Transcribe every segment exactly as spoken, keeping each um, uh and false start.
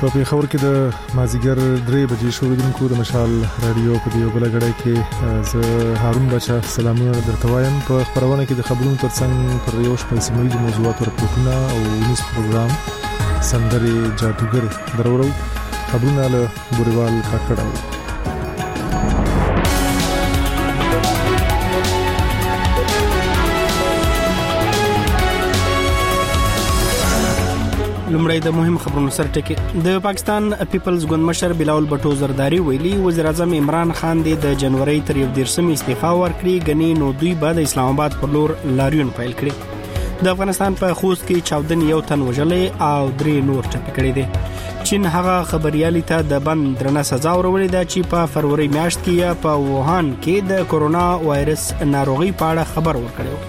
په پیښور کې د مازیګر درې بجې شوریدونکو د مشال رادیو په دیو بل غړای کې زه هارون بچا سلامونه درته وایم. په خبرونه کې د خبرونو ترڅنګ پر یو شپږ سیمه موضوعات ورپورټونه او نیوز پروګرام سندري جادوګر درورو خبرونه له بوريوال کاکړاو. لمړی د مهم خبرونو سر ټکی. د پاکستان پیپلز ګوند مشر بلاول بټو زرداری ویلي وزیر اعظم عمران خان د جنوري تر یو دیرشم استعفا ورکړي، غني نو دوی بعد اسلام آباد پر لور لاریون پیل کړي. د افغانستان په خوست کې چاودن یو تن وژلې او درې نور ټپي کړي دي. چین هغه خبريالي ته د بند درنه سزا ورولې ده چې په فروری میاشت کې یا په ووهان کې د کورونا وایرس ناروغي په اړه خبر ورکړي.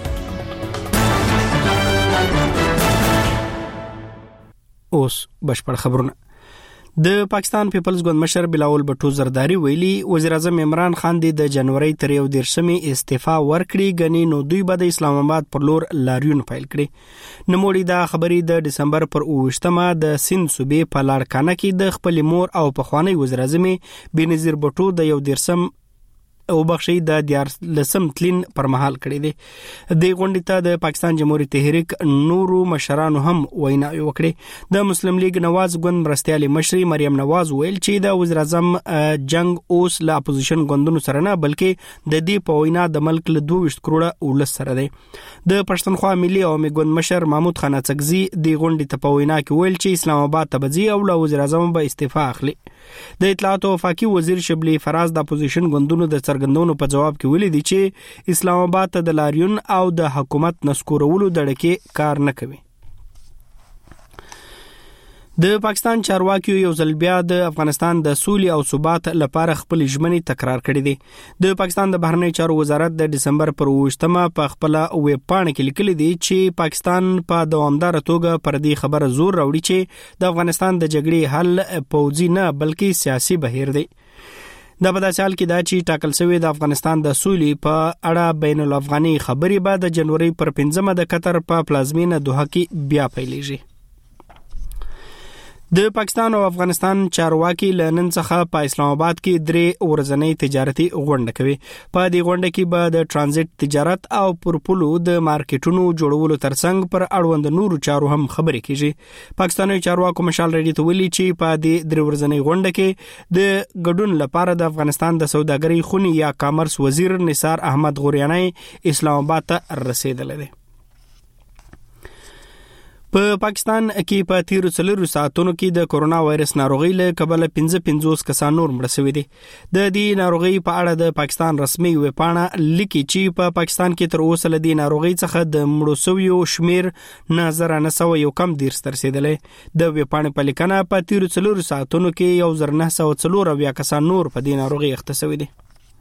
اوس بشپړ خبرونه. د پاکستان پیپلز ګوند مشر بلاول بټو زرداری ویلي وزیر اعظم عمران خان د جنوري تر یو دیرشمې استعفا ورکړي، غني نو دوی به د اسلام آباد پر لور لاریون پیل کړي. نوموړي دا خبرې د دسمبر پر اوویشتمه د سند صوبې په لاړکانه کې د خپل مور او پخوانی وزیر اعظم بنظیر بټو د یو دیرشم او بخشي د دیار لسم تلین پر مهال کړی دی. د غونډې ته د پاکستان جمهوریت تحریک نورو مشرانو هم وینا وکړه. د مسلم لیگ نواز ګوند مرستيالي مشري مریم نواز ویل چې د وزیر اعظم جنگ اوس لا اپوزیشن ګوندونو سره نه بلکې د دې په وینا د ملک له دوه ویشت کروڑه ولس سره دی. د پښتونخوا ملي عوامي ګوند مشر محمود خان اڅکزي د غونډې ته په وینا کې ویل چې اسلام آباد ته بځي او له وزیر اعظم به استعفا اخلي. د اطلاعات او وفاقي وزیر شبلی فراز د اپوزیشن ګوندونو د څرګندونو په جواب کې ویلي دي چې اسلام آباد ته د لاریون او د حکومت نسکورولو دړکې کار نه کوي. د پاکستان چارواکي یو ځل بیا د افغانستان د سولې او ثبات لپاره خپل ژمنې تکرار کړې دي. د پاکستان د بهرنی چارو وزارت د دسمبر پر اوویشتمه په خپل ویب پاڼه کې لیکلي دي چې پاکستان په دوامدار توګه پر دې خبره زور راوړي چې د افغانستان د جګړې حل پوځي نه بلکې سیاسي بهیر دی. د په داسې حال کې دا چې ټاکل شوی د افغانستان د سولې په اړه بین الافغاني خبرې بعد د جنوري پر پنځمه د قطر په پلازمینه دوحه کې بیا پیلېږي. د پاکستان او افغانستان چارواکي لنن څخه په اسلام آباد کې درې ورځنۍ تجارتي غونډه کوي. په دې غونډه کې به د ترانزیت تجارت او پرپلو د مارکیټونو جوړولو ترڅنګ پر اړوند نورو چارو هم خبرې کیږي. پاکستاني چارواکو مشال رډي ته ویلي چې په دې درې ورځنۍ غونډه کې د ګډون لپاره د افغانستان د سوداګرۍ خونی یا کامرس وزیر نثار احمد غوریانی اسلام آباد ته رسیدلی دی. په پاکستان کې په تیرو څلورو ساعتونو کې د کورونا وایرس ناروغي له کبله پنځه پنځوس کسان نور مړه شوي دي. د دې ناروغي په اړه د پاکستان رسمي ویب پاڼه لیکي چې په پاکستان کې تر اوسه له دې ناروغي څخه د مړو شویو شمیر نه زر نه سوه یو کم ډیر رسیدلی. د ویب پاڼې په لیکنه په تیرو څلورو ساعتونو کې یو زر نه سوه څلور اویا کسان نور په دې ناروغي اخته شوي دي.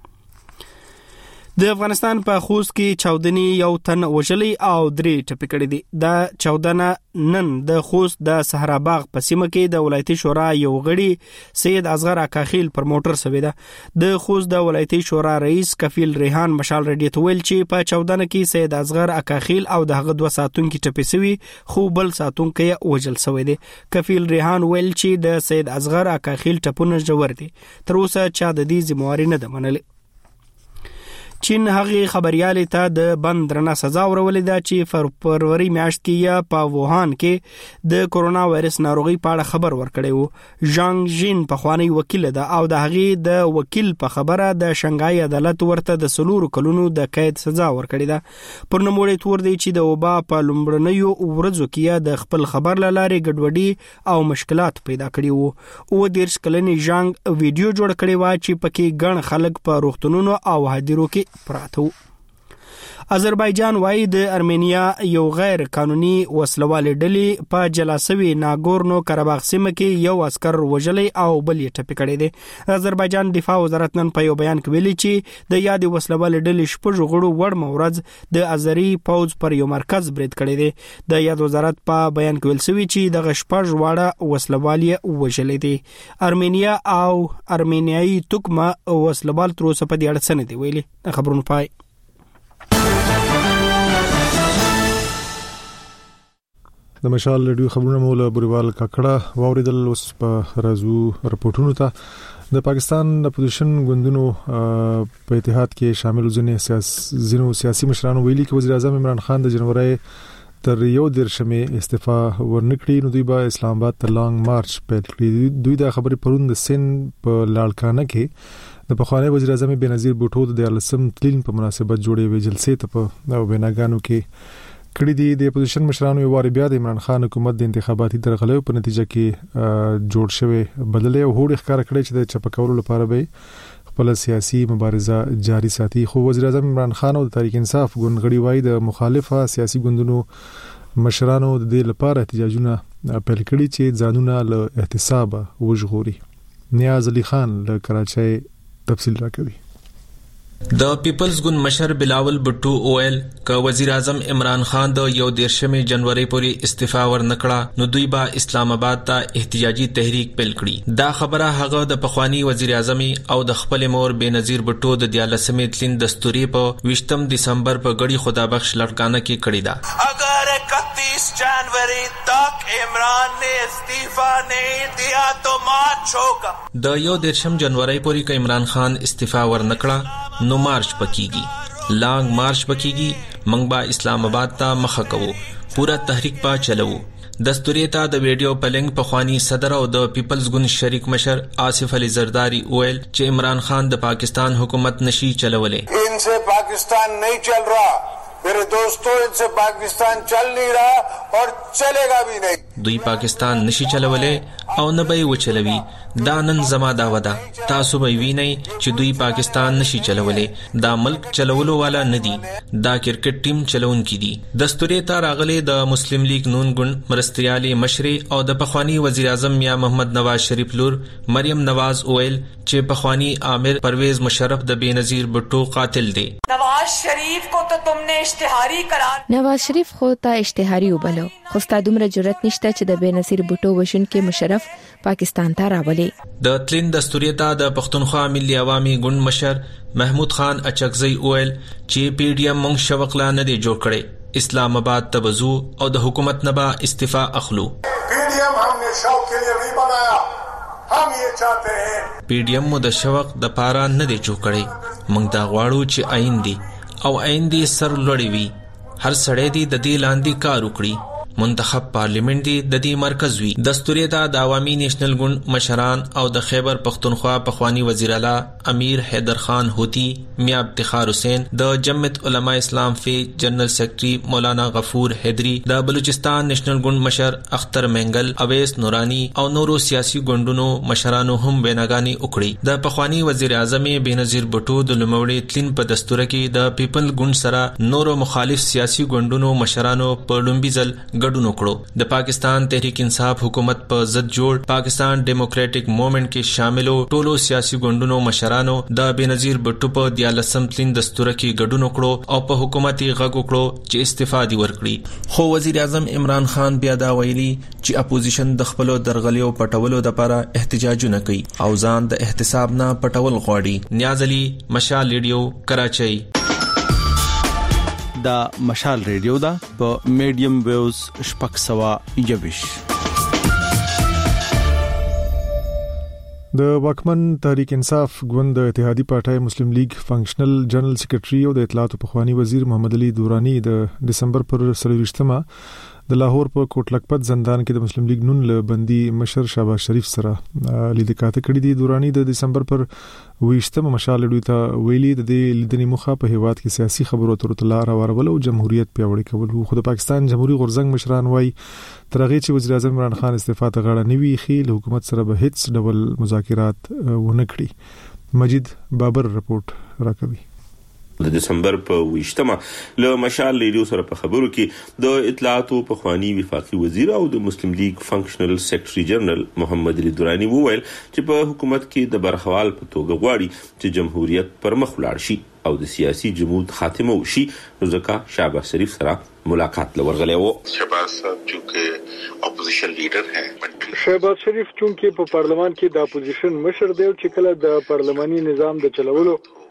د افغانستان په خوست کې چاودنی یو تن وژلی او درې ټپي کړي دي. دا چاودنه نن د خوست د صحرا باغ په سیمه کې د ولایتي شورا یو غړي سید اصغر اکاخیل پر موټر سوي ده. د خوست د ولایتي شورا رئیس کفیل ریحان مشال رډي ته ویل چې په چاودنه کې سید اصغر اکاخیل او دغه دوه ساتونکي ټپي شوي خو بل ساتونکی وژل شوی دی. کفیل ریحان ویل چې د سید اصغر اکاخیل ټپونه ژور دي. تر اوسه چا د دې ذمہواري نه ده منلې. چین هغه خبريالي ته د بند درنه سزا ورولې ده چې فروری میاشت کې یا په ووهان کې د کورونا وایرس ناروغي په اړه خبر ورکړی وو. ژانګ جین په خوانی وکیل ده او د هغه د وکیل په خبره د شنګای عدالت ورته د سلور کلونو د قید سزا ورکړی ده. پر نوموړي تور دی چې د وبا په لومړنیو ورځو کې د خپل خبر لاره ګډوډي او مشکلات پیدا کړي وو. او د ځکلنې ژانګ ویډیو جوړ کړی و چې پکې ګڼ خلک په روغتونونو او هدیرو کې پراتو. آذربایجان وايي د ارمینیا یو غیر قانوني وسلواله ډلې په جلاسوي ناګورنو قرهباغ سیمه کې یو عسكر وژلی او بل یې ټپي کړی دی. آذربایجان دفاع وزارت نن په یو بیان کې ویلي چې د یاد وسلواله ډلې شپږ غړو وړ مورز د ازری پوز پر یو مرکز برید کړی دی. د یاد وزارت په بیان کې ویل شوی چې د شپږ واړه وسلوالې وژلې دي. ارمینیا او ارمینیایي توکمه وسلوال تر اوسه په دې اړه څه نه دی ویلي. خبرونه پای د مشال رادیو خبرونه مولا بوریوال کاکړه واوریدل. اوس په رازو رپورټونو ته د پاکستان د اپوزیشن ګوندونو په اتحاد کې شامل ځینې سیاسي ځینو سیاسي مشرانو ویلي چې وزیر اعظم عمران خان د جنوري تر یو درشمه استعفا ورنکړي نو دوی به اسلام آباد ته لانګ مارچ پیل کړي. دوی دا خبرې پرون د سن په لاړکانه کې د پخوانی وزیر اعظم بنظیر بوټو د دیارلسم تلین په مناسبت جوړې وی جلسې ته په ویناګانو کې کړي دي. د اپوزیشن مشرانو یو وار بیا د عمران خان حکومت د انتخاباتي درغلې په نتیجه کې جوړ شوی بدلې او هوډ ښکار کړی چې د چپکولو لپاره به خپل سیاسي مبارزه جاری ساتي. خو وزیر اعظم عمران خان او د تحریک انصاف ګوند غړي وایي د مخالفه سیاسي ګوندونو مشرانو د دې لپاره احتجاجونه پیل کړي چې ځانونه له احتساب وژغوري. نیاز علي خان له کراچۍ تفصیل راکوي. د پیپلز ګوند مشر بلاول بټو اویل ک وزیر اعظم عمران خان د یو دیرشمه جنوري پورې استعفا ورنکړه نو دوی به اسلام آباد ته احتجاجي تحریک پیل کړي. دا خبره هغه د پخوانی وزیر اعظم او د خپل مور بنظیر بټو د دیالسمې تلین دستوري په ویشتم دسمبر په غړي خدا بخش لړکانه کې کړی دا. اگر اکتیس جنوری تک عمران نے استعفا نہیں دیا تو مارچ ہوگا. د یو دیرشم جنوري پورې ک عمران خان استعفا ورنکړه نو مارچ پکېږي، لانګ مارچ پکېږي، منګ با اسلام آباد ته مخه کوو، پورا تحریک پا چلو. دستوري ته د ویډیو پلنګ پخوانی صدر او د پیپلز ګوند شریک مشر آصف علي زرداری اویل چې عمران خان د پاکستان حکومت نشي چلولې. ان سے پاکستان نہیں چل رہا میرے دوستو، ان سے پاکستان چل نہیں رہا اور چلے گا بھی نہیں. دوی پاکستان نشي چلولې او نه به وچلوي. دا نن زما دا ودا تاسو به وینئ چې دوی پاکستان نشي چلولې. دا ملک چلولو والا نه دي، دا کرکټ ټیم چلونکي دي. دستوري ته راغلي د مسلم لیگ نون ګوند مرستيالي مشري او د پخوانی وزیر اعظم میاں محمد نواز شریف لور مریم نواز اویل چې پخوانی عامر پرویز مشرف د بنظیر بټو قاتل دی. نواز شریف کو تو تم نے اشتہاری قرار نواز شریف خو ته اشتہاری وبلو، خو ستا دومره جرأت نشته چې د بنظیر بټو وشن کې مشرف پاکستان ته راولي. د تلین دستوري ته د پښتونخوا ملي عوامي ګوند مشر محمود خان اچکزی اویل چې پی ډی ایم مونږ شوق لا نه دی جوړ کړي، اسلام آباد ته وزو او د حکومت نه به استعفا اخلو. پی ڈی ایم ہم نے شوق کے لیے نہیں بنایا، ہم یہ چاہتے ہیں پی ډی ایم مو د شوق د پاره نه دی جوړ کړي، مونږ دا غواړو چې آئین دی او آئین دی سر لوړی وي، هر سړی دی د دې لاندې کار وکړي، منتخب پارلیمنت دی د دې مرکز وی. دستوري ته د عوامي نېشنل ګوند مشران او د خیبر پختونخوا پخوانی وزیر اعلی امیر حیدر خان هوتی، میاں افتخار حسین، د جمعیت علماء اسلام فی جنرل سیکرټری مولانا غفور حیدری، د بلوچستان نېشنل ګوند مشر اختر مینگل، اویس نورانی او نورو سیاسي ګوندونو مشرانو هم ویناګانی وکړي. د پخوانی وزیر اعظم بنظیر بټو د لومړي تلین په دستور کې د پیپل ګوند سره نورو مخالف سیاسي ګوندونو مشرانو په لومبي ځل ګډون وکړو. د پاکستان تحریک انصاف حکومت په ضد جوړ پاکستان ډیموکریټک موومېنټ کې شاملو ټولو سیاسي ګوندونو مشرانو د بنظیر بټو په دیالسم تلین دستور کې ګډون وکړو او په حکومت یې غږ وکړو چې استعفا دي ورکړي. خو وزیر اعظم عمران خان بیا دا ویلي چې اپوزیشن د خپلو درغلیو پټولو لپاره احتجاجونه کوي او ځان د احتساب نه پټول غواړي. نیاز علي، مشال ریډیو، کراچۍ. دا مشال ریډیو دا په میډیم ویوز شپږ سوه یوویش. د واکمن تحریک انصاف ګوند د اتحادی پارټای مسلم لیگ فنکشنل جنرال سیکریټری او د اطلاعات پخوانی وزیر محمد علي دورانی د دسمبر پر سلويشتمه د لاهور په کوټ لکپت زندان کې د مسلم لیگ نون له بندي مشر شهباز شریف سره لیدکاته کړې دي. دورانی د دسمبر پر ویشتمه مشال ډوی ته ویلي د دې لیدنې مخه په هیواد کې سیاسي خبرو اترو ته لار هوارول او جمهوریت پیاوړی کول. خو د پاکستان جمهوریت غورځنګ مشران وایي ترغه چې وزیر اعظم عمران خان استعفا ته غاړه نیوي خې له حکومت سره به هیڅ ډول مذاکرات ونه کړي. مجید بابر رپورټ راکوي. د دسمبر په ویشتمه له مشال ریډیو سره په خبرو کې د اطلاعاتو پخوانی وفاقي وزیر او د مسلم لیگ فنکشنل سیکرټری جنرال محمد علي دورانی وویل چې په حکومت کې د برخوال په توګه غواړي چې جمهوریت پر مخ ولاړ شي او د سیاسي جمود خاتمه وشي. نو ځکه شهباز شریف سره ملاقات لورغلی و. شهباز صاحب چونکه اپوزیشن لیډر ہے، شهباز شریف چونکه په پارلمان کې د اپوزیشن مشر دی چې کله د پارلماني نظام د چلولو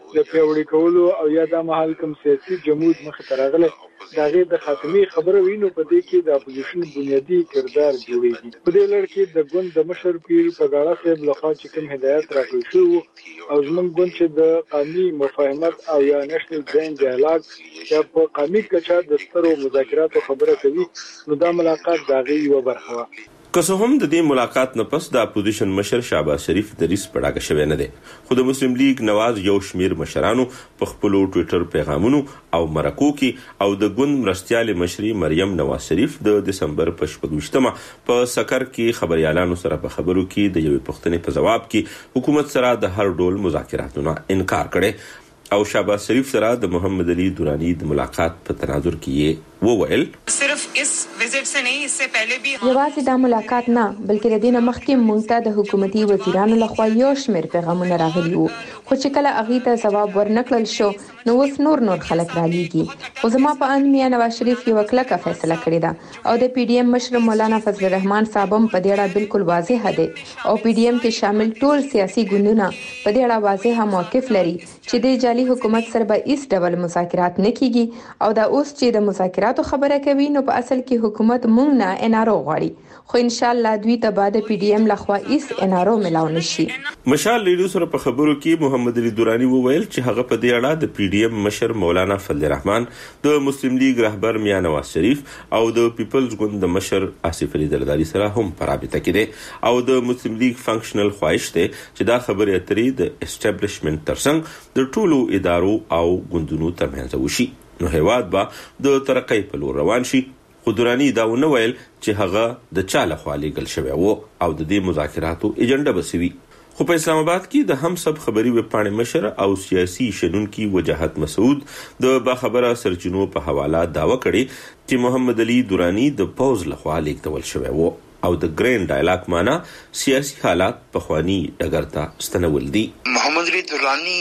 د پیوړی کولو او یا د محل کوم سیاسي جمود مخ ته راغله دا غي د خاتمي خبره وینو په دې کې د اپوزیشن بنیادی کردار جوړیږي په دې لړ کې د ګوند د مشر پیر په غاړه صاحب لخوا چې کوم هدایت راکړل شو او زموږ ګوند چې د قانوني مفاهمت او یا نېشنل ګرین ډایلاګ یا په قانوني کچا د سترو مذاکراتو خبره کوي نو دا ملاقات دا غي یو برخه و که څه هم د دې ملاقات نه پس د اپوزیشن مشر شهباز شریف دریس پړاګه شوی نه دی خو د مسلم لیگ نواز یو شمیر مشرانو په خپل ټوئیټر پیغامونو او مرکو کې او د ګوند مرستيال مشري مریم نواز شریف د دسمبر په شپږمه په سکر کې خبريالانو سره په خبرو کې د یوې پښتنې په جواب کې حکومت سره د هر ډول مذاکراتو نه انکار کړي او شهباز شریف سره د محمد علي دورانی د ملاقات په تناظر کې وویل صرف اس وزټ سے نہیں اس سے پہلے بھی یوازې دا ملاقات نه بلکې د دې مخکې مونږ ته د حکومتي وزیرانو لخوا یو شمېر پیغامونه راغلي وو خو چې کله هغه ته جواب ورنکړل شو نو اوس نور نور خلک را لېږي خو زما په ان میا نواز شریف یو کلکه فیصله کړې ده او د پی ډی ایم مشر مولانا فضل الرحمن صاحب هم په دې اړه بالکل واضح دی او پی ډی ایم کې شامل ټول سیاسي ګوندونه په دې اړه واضح موقف لري چې د جعلي حکومت سره به هیڅ ډول مذاکرات نه کیږي او دا اوس چې د مذاکراتو خبره کوي نو په اصل کې حکومت مونږ نه انارو غواړي خو ان شاء الله دوی ته بعد پی ډی ایم لخوا هیڅ انارو ملاو نشي مشال لیډو سره په خبرو کې محمد علي دورانی وویل چې هغه په دې اړه د پی ډی ایم مشر مولانا فضل الرحمن د مسلم لیگ رهبر میا نواز شریف او د پیپلز ګوند د مشر آصف علي زرداری سره هم په رابطه کې دي او د مسلم لیگ فنکشنل خواهش ده چې دا خبرې اترې د اسټابلیشمنت ترڅنګ د ټولو ادارو او ګوندونو ترمنځ وشي نو هیواد با د ترقۍ په لور روان شي خو دورانی دا ونه ویل چې هغه د چا لخوا لیږل شوی وو او د دې مذاکراتو ایجنډا بسوي خو په اسلام آباد کې د هم سب خبري وپاڼې مشر او سیاسي شنونکي وجاهت مسعود د باخبره سرچینو په حواله داوا کړي چې محمد علي دورانی د پوز لخوا لیږدول شوی وو او د ګرین ډایلاګ معنا سیاسي حالات په خواني ډګرته ستنول دي محمد علي دورانی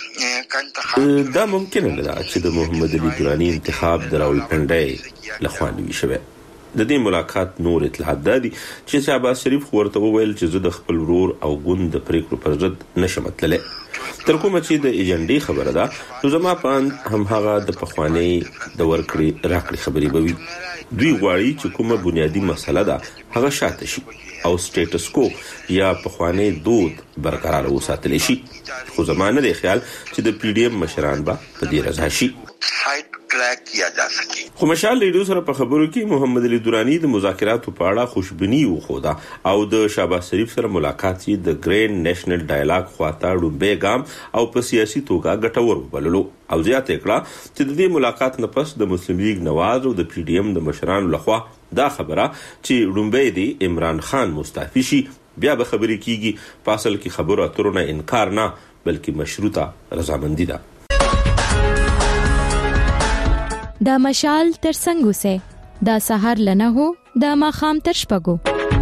کا انتخاب دا ممکن نه ده چې د محمد علي دورانی انتخاب د راولپنډي لخواني شوی د دې ملاقات نور اطلاعات دادي چې شهباز شریف ورته وویل چې زه د خپل ورور او ګوند د پریکړو پر ضد نشم تللی تر کومه چې د ایجنډي خبره ده نو زما په اند هم هغه د پخوانی د ورکړې راکړې خبرې به وي دوی غواړي چې کومه بنیادی مسله ده هغه شاته شي او سټیټس کو یا پخوانی دود برقرار وساتل شي خو زمانه د خیال چې د پی ډی ایم مشران به په دې رضا شي سایت کلیک کیا جا سکے خو مشال لیډو سره په خبرو کې محمد علي دورانی د مذاکراتو په اړه خوشبینی وخوده او د شهباز شریف سره ملاقات یې د ګرین نېشنل ډایلاګ خواته ډوبې ګام او په سیاسي توګه ګټور وبللو او زیاته کړه چې د دې ملاقات نه پس د مسلم لیگ نواز او د پی ډی ایم د مشرانو لخوا دا خبره چې ډوبې دی عمران خان مستعفي شي بیا به خبرې کیږي په اصل کې خبرو اترو نه انکار نه بلکې مشروطه رضامندي ده دا مشال تر څنګه سه دا سحر لنه هو دا ماخام تر شپګو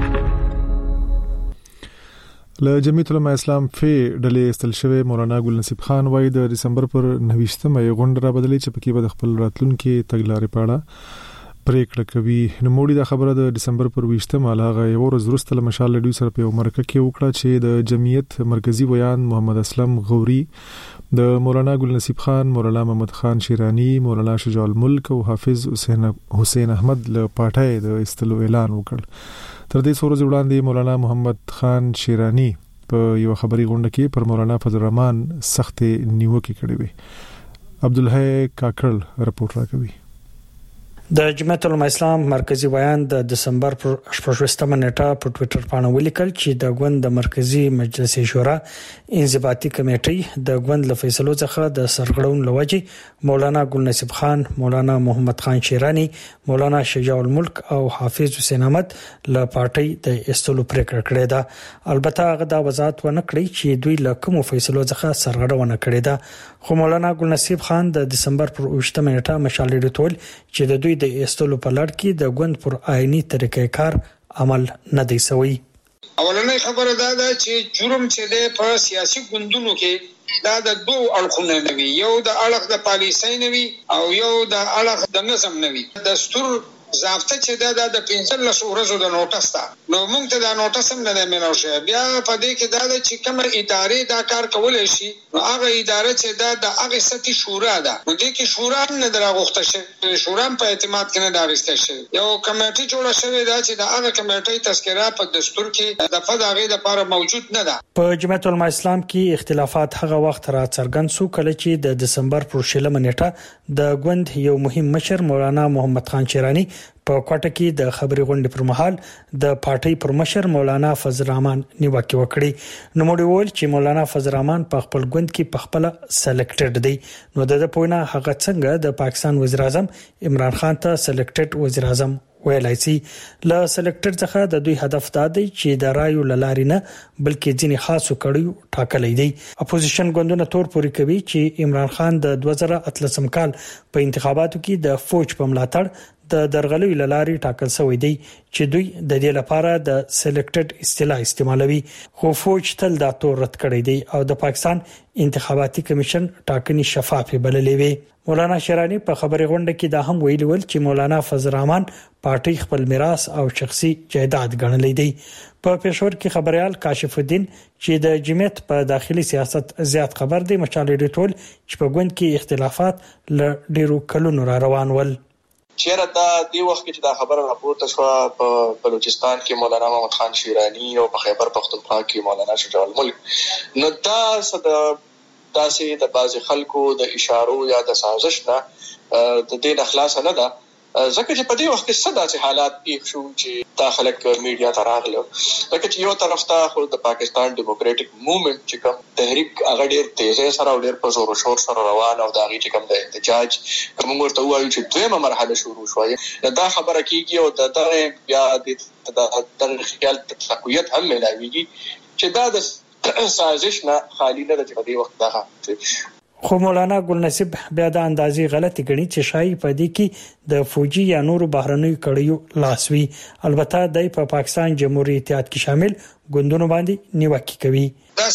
له جمعیت العلماء اسلام فی ډلې استل شوی مولانا ګل نصیب خان وای د دسمبر پر نوښتمه غونډه را بدلې چې پکې به خپل راتلونکو تګلارې پاړه پریکړه کوي نو موړي دا خبره د دسمبر پر ویشتمه هغه یو ورځ وروسته له مشال لیډو سره په مرکه کې وکړه چې د جمعیت مرکزی ویان محمد اسلم غوري د مولانا ګل نصیب خان مولانا محمد خان شیرانی مولانا شجاع الملک او حافظ حسین حسین احمد له پټای د استلو اعلان وکړ تر دې څو ورځې وړاندې مولانا محمد خان شیرانی په یو خبري غونډه کې پر مولانا فضل الرحمن سخت نیوکه کړې وي عبدالحی کاکړل رپورټ راکوي د جمعیت العلماء اسلام مرکزی ویان د دسمبر پر شپږمه نیټه په ټوئیټر باندې ولیکل چې د ګوند د مرکزی مجلس شورا انضباطي کمیټې د ګوند له فیصلو څخه د سرغړون لوجه مولانا ګل نصیب خان مولانا محمد خان شیرانی مولانا شجاع الملک او حافظ حسین احمد له پارټي د استلو پریکړه کړې ده البته هغه دا وضاحت ونه کړی چې دوی له کوم فیصلو څخه سرغړونه کړې ده خو مولانا ګل نصیب خان د دسمبر پر شپږمه نیټه مشال ډیټول چې د دوی د استلو په لړ کې د ګوند پر آئینی طریقې کار عمل نه دی سوی اولنې خبره دا ده چې جرم چې د په سیاسي ګوندونو کې دا د دوه اړخونه نوي یو د اړخ د پالیسۍ نوي او یو د اړخ د نظم نوي دستور ضابطه چې دا د پنځلس ورځو د نوټس ده نو موږ ته دا نوټس هم نه ملو شي. بیا په دې کې دا چې کوم ادارې دا کار کولای شي نو هغه ادارې چې دا د هغه سطحي شورا ده نو دې کې شورا نه دراغوخته شي، شورا په اعتماد کې نه داغسته شي. یو کمیټه جوړه شوې ده چې دا هغه کمیټې تذکرہ په دستور کې د فداغې لپاره موجود نه ده. په جمعیت العلماء اسلام کې اختلافات هغه وخت را څرګند شو کله چې د دسمبر پر شلمه نیټه د ګوند یو مهم مشر مولانا محمد خان شیرانی په کوټه کې د خبري غونډې پر مهال د پارټي پر مشر مولانا فضل الرحمن نیوکه وکړي. نو موږ ویل چې مولانا فضل الرحمن په خپل ګوند کې په خپل سلیکټډ دی. نو د پوینه هغه څنګه د پاکستان وزیر اعظم عمران خان ته سلیکټډ وزیر اعظم ویلای شي. ل سلیکټډ څخه د دوی هدف دا دی چې د رایو لاري نه بلکې ځینې خاصو کړیو ټاکلې دي. اپوزیشن ګوندونه تور پوري کوي چې عمران خان د دوه زره اتلسم کال په انتخاباتو کې د فوج په ملاتړ د درغلي لاري ټاکل شوی دی چې دوی د دې لپاره د سلیکټډ اصطلاح استعمالوي. خو فوج تل دا تور رد کړی دی او د پاکستان انتخاباتي کمیشن ټاکنې شفافه بللې وي. مولانا شیرانی په خبري غونډه کې دا هم ویلي ول چې مولانا فضل الرحمن پارټي خپل میراث او شخصي جایداد ګڼلې دی. په پېښور کې خبريال کاشف الدین چې د جمعیت په داخلي سیاست زیات خبر دی مشال ډیټول چې په ګوند کې اختلافات ل ډیرو کلونو را روان ول. چیرې دا دی وخت چې دا خبره راپورته شو په بلوچستان کې مولانا محمد خان شیرانی او په خیبر پختونخوا کې مولانا شجاع الملک نو دا صد داسې د بعض خلکو د اشارو یا د سازش نه د دې اخلاص نه ده ځکه چې په دې وخت کې صدا چې حالات پیښ شو چې دا خلک میډیا ته راغله لکه چې یو طرف ته خو د پاکستان ډیموکراټک موومېنټ چې کوم تحریک هغه ډېر تیزه سره ډېر په زور او شور سره روان او دا غي چې کوم د احتجاج کوم ورته وایي چې دویمه مرحله شروع شوه دا خبره کیږي او د دغه بیا د د خیال تقویت هم ملاويږي چې دا د سازش نه خالی نه د دې وخت دا. خو مولانا ګل نصیب بیا د اندازې غلطي ګڼي چې شای په دې کې د فوجي یا نورو بهرنیو کړیو لاسوي. البته د په پاکستان جمهوریت اتحاد کې شامل ګوندونو باندې نیوکه کوي. دا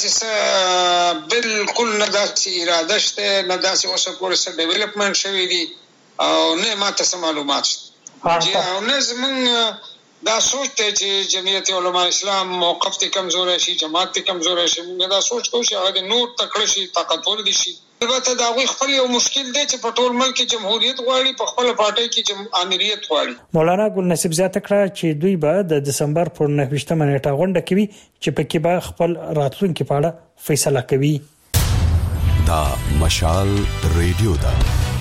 څه بالکل نه داسې اراده شته نه داسې اوسه پورې څه ډیولپمنٹ شوی دی او نه ماته سم معلومات شته او نه زمونږ دا سوچ ته چې جمعیت علماء اسلام موقف ته کمزور شي جماعت ته کمزور شي موږ دا سوچ کوو چې هغه نور تکړه شي طاقتور دي شي. البته دا غوي خپل یو مشکل دی چې په ټول ملک کې جمهوریت غواړي په خپل پارټي کې امریت غواړي. مولانا ګل نصیب زیاته کړه چې دوی به د دسمبر پر نهه نیټه غونډه کوي چې په کې به خپل راتلونکي په اړه فیصله کوي. دا مشال ریډیو دا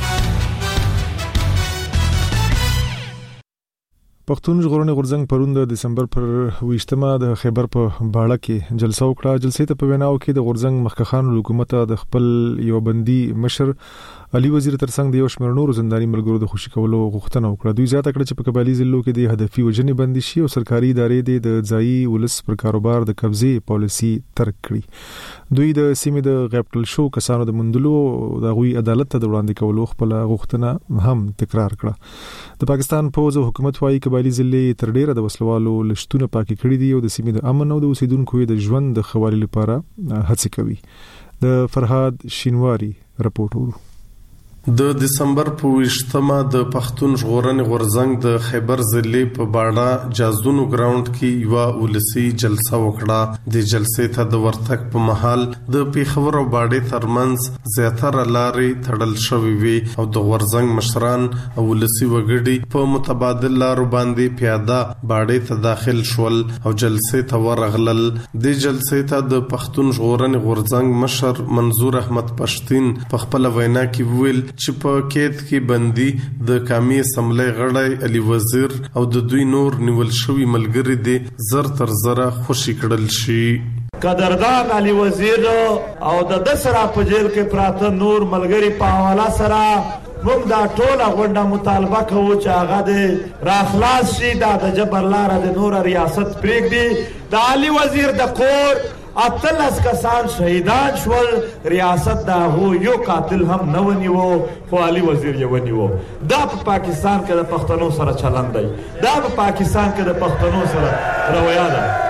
پښتون ژغورنې غورځنګ پرون د دسمبر پر ویشتمه د خیبر په باړه کې جلسه وکړه. جلسې ته په ویناو کې د غورځنګ مخکخان حکومت د خپل یو بندي مشر علي وزیر ترڅنګ د یو شمېر نورو زنداني ملګرو د خوشي کولو غوښتنه وکړه. دوی زیاته کړه چې په قبایلی ضلعو کې د هدفي وجنې بندي شي او سرکاري ادارې د ځایي ولس پر کاروبار د قبضې پالیسي ترک کړي. دوی د سیمې د غیب کړل شو کسانو د مندلو د غوي عدالت ته د وړاندې کولو خپل غوښتنه هم تکرار کړه. د پاکستان پوز او حکومت وايي قبایلی ضلع تر ډیره د وسلوالو لشتونه پاکي کړي دي او د سیمې د امن او د اوسیدونکو د ژوند د خوالي لپاره هڅه کوي. د فرهاد شینواری رپورټ ورو. د دسمبر په ویشتمه د پښتون ژغورنې غورځنګ د خیبر ضلع په باړه جازونو ګراوند کې یو ولسی جلسه وکړه. د جلسې ته د ورتګ په محل د پیښور او باړې ترمنځ زیاتره لارې تړل شوې وي او د غورځنګ مشران او ولسی وګړي په متبادل لارو باندې پیاده باړې ته داخل شول او جلسې ته ورغلل. د جلسې ته د پښتون ژغورنې غورځنګ مشر منظور احمد پښتين په خپل وینا کې ویل چې په کېد کې بندي د قومي اسمبلی غړی علي وزیر او د دوی نور نیول شوی ملګری دي زر تر زره خوشي کړل شي. قدردان علي وزیر او د دسرا په جیل کې پراته نور ملګری په حواله سره موږ دا ټوله غونډه مطالبه کوو چې هغه د راخلاص شي دا د جبر لاره د نور ریاست پرېږدي. د علي وزیر د کور اتلس کسان شهیدان شول ریاست دا هو یو قاتل هم نه ونیو خو علي وزیر یې ونیو. دا په پاکستان کې د پښتنو سره چلند دی. دا په پاکستان کې د پښتنو سره رویه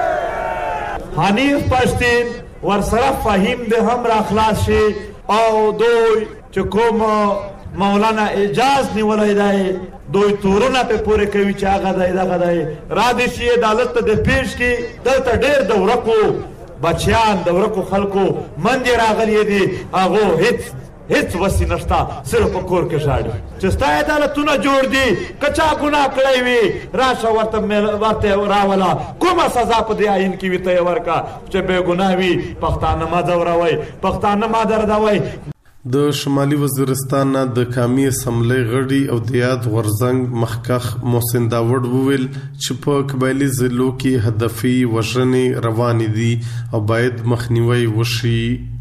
ده. حنیف پښتين ورسره فهیم د هم را خلاص شي او دوی چې کوم مولانا اجاز نیولای دی دوی تورونه په پوره کوي چې هغه دی دغه دی را دي شي عدالت ته د پیش کې دلته ډېر د ورکو بچیان د ورکو خلکو منډې راغلي دي هغو هېڅ هیڅ وسی نشتا صرف په کور کې شاړي چې ستا عدالتونه جوړ دي کچا ګناه کړی وي راشه ورته ورته راولا کومه سزا په دې آئین کې وي ته یې ورکړه چې بې ګناه وي پښتانه مه ځوروئ پښتانه مه دردوئ. د شمالي وزیرستان د قومي اسمبلی غړي او د یاد غورځنګ مخکخ محسن داوود وویل چې په قبایلي ضلعو کې هدفي وژنې روانې دي او باید مخنیوی وشي.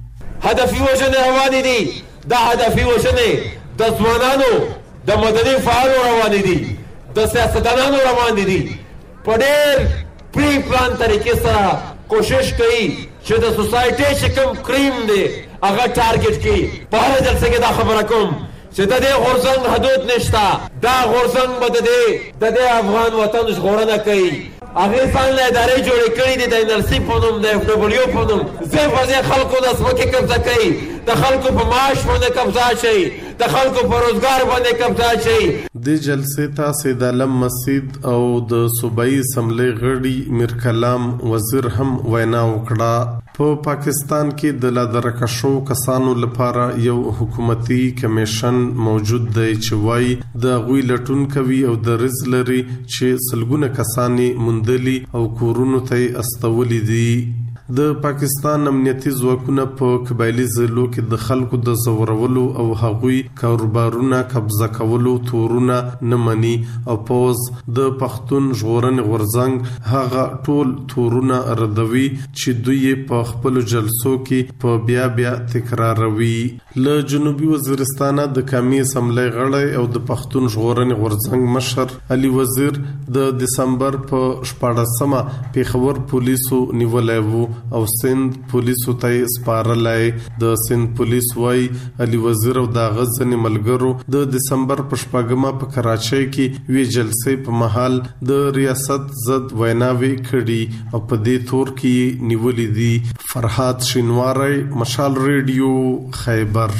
هدفي وژنې روانې دي دا هدفي وژنې د ځوانانو د مدني فعالو روانې دي د سیاستدانانو روانې دي په ډېر پری پلان طریقې سره کوشش کوي چې د سوسایټي چې کوم کریم دی هغه ټارګټ کړي. په هره جلسه کې دا خبره کوم چې د دې غورځنګ حدود نشته دا غورځنګ به د دې د دې افغان وطن ژغورنه کوي. هغې ځان له ادارې جوړې کړي دي د ان ال سی په نوم د اف ډبلیو په نوم ځای په ځای خلکو د ځمکې قبضه کوي د خلکو په معاش باندې قبضه شي د خلکو په روزګار باندې قبضه شي. د جلسې ته سید عالم مسعود او د صوبایي اسمبلی غړي میر کلام وزیر هم وینا وکړه. په پاکستان کې د لادرکشو کسانو لپاره یو حکومتي کمیشن موجود دی چې وایي د غوی لټون کوي او د رز لري چې سلګونه کسانی مندلي او کورونو ته استولي دي. د پاکستان امنیتي ځواکونه په قبایلي ضلعو کې د خلکو د زورولو او هغوی کاروبارونه قبضه کولو تورونه نه مني او پوز د پښتون ژغورنې غورځنګ هغه ټول تورونه ردوي چې دوی په خپل جلسو کې په بیا بیا تکراروي. له جنوبي وزیرستان د قومي اسمبلی غړی او د پښتون ژغورنې غورځنګ مشر علي وزیر د دسمبر په شپاړسمه پیښور پولیسو نیولی وو او سند پولیسو ته سپارلای. د سند پولیس وای علي وزیر او د غزنی ملګرو د دسمبر په شپږمه په کراچۍ کې وی جلسې په محل د ریاست ضد ویناوي کړي او په دې تور کې نیولې دي. فرحات شینواری، مشال ریډیو، خیبر.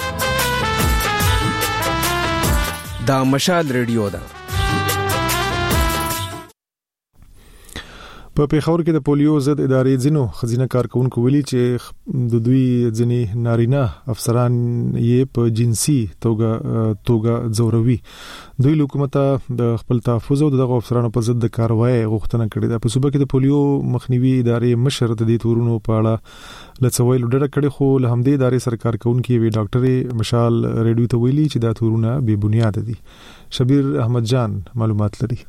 دا مشال ریډیو ده. په پیښور کې د پولیو ضد ادارې ځینو خزینه کارکونکو ویلي چې د دوی ځینې نارینه افسران یې په جنسي توګه توګه ځوروي. دوی حکومت د خپل تحفظ او دغه افسرانو په ضد د کاروایی غوښتنه کړې ده. په صوبه کې د پولیو مخنیوي ادارې مشر د دې تورونو په اړه لڅوي لډه کړي خو له همدې ادارې سره کارکونکو وی ډاکټر مشال ریډیو ته ویلي چې دا تورونه بې بنیاد دي. شبیر احمد جان معلومات لري.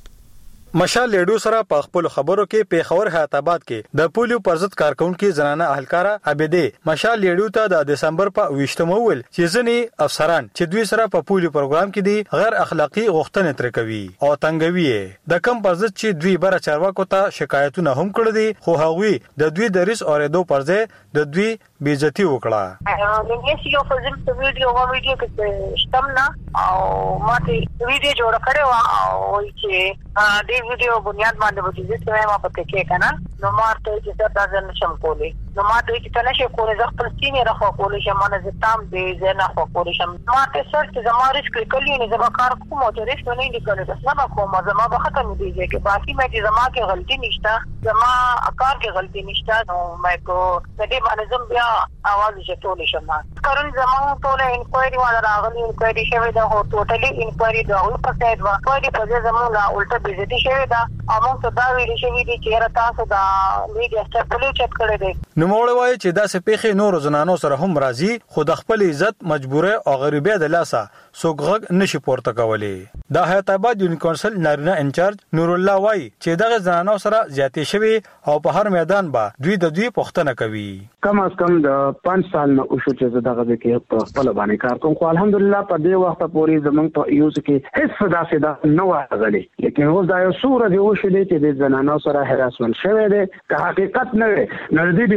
مشال لیډو سره په خپل خبرو کې پیښور حیات آباد کې د پولیو پر ضد کارکونکو زنانه اهلکاره عبیدې مشال لیډو ته د دسمبر په ویشتمه ویل چې ځنی افسران چې دوی سره په پولیو پروګرام کې دي غیر اخلاقی غوښتنې تر کوي او تنګوي د کم پر ضد چې دوی بر چارواکو ته شکایتونه هم کړې دي خو هغوی د دوی د ریس اورېدو پر ځای د دوی بیزتی وکړه. نن یو فزل په ویډیو او ویډیو کې شتمنا او ماته ویډیو جوړ کړو او چې دې ویډیو بنیاد باندې وځي چې ما پته کې کنه نو مارته چې دا ځل نشم کولی نو ماته چې تنه شي کولی زه خپل سینې راخو کولی شم نه زتام دې زنه خو کولی شم ماته سر چې زمارش کې کلی نه زما کار کوم او چې رښتونه نه لیکل بس نه کوم زما به ختم دي چې باقي مې چې زما کې غلطي نشته زما کار کې غلطي نشته نو مې کو دې باندې زم بیا اواز چې ټول شم کارن زما ټول انکوایري والا راغلي انکوایري شوی دا هو ټوټلی انکوایري دا هو په سید وا کوي په ځای زمو لا الټه بیزتی شوی دا امون ته دا ویل شوی دي چې تاسو دا میډیا سټاپلو چت کړی دی. نو موږ وایي چې دا سپېخي نور زنانو سره هم راځي خو د خپل عزت مجبوره او غریبه د لاسه سوګغ نشي پورته کولی. د حیات آباد یونی کونسل نارینه انچارج نور الله وایي چې دغه زنانو سره زیاتې شوی او په هر میدان به دوی د دوی پوښتنه کوي. کم از کم د پنځه سال نه اوسه چې دغه کې په خپل باندې کار کوم خو الحمدلله په دې وخت پورې زمونږ په یو ځکه هیڅ صدا صدا نه راغلي لیکن اوس دا یو سوره دی وشلې چې د زنانو سره هراسمنت شوی دی که حقیقت نه وي نو د دې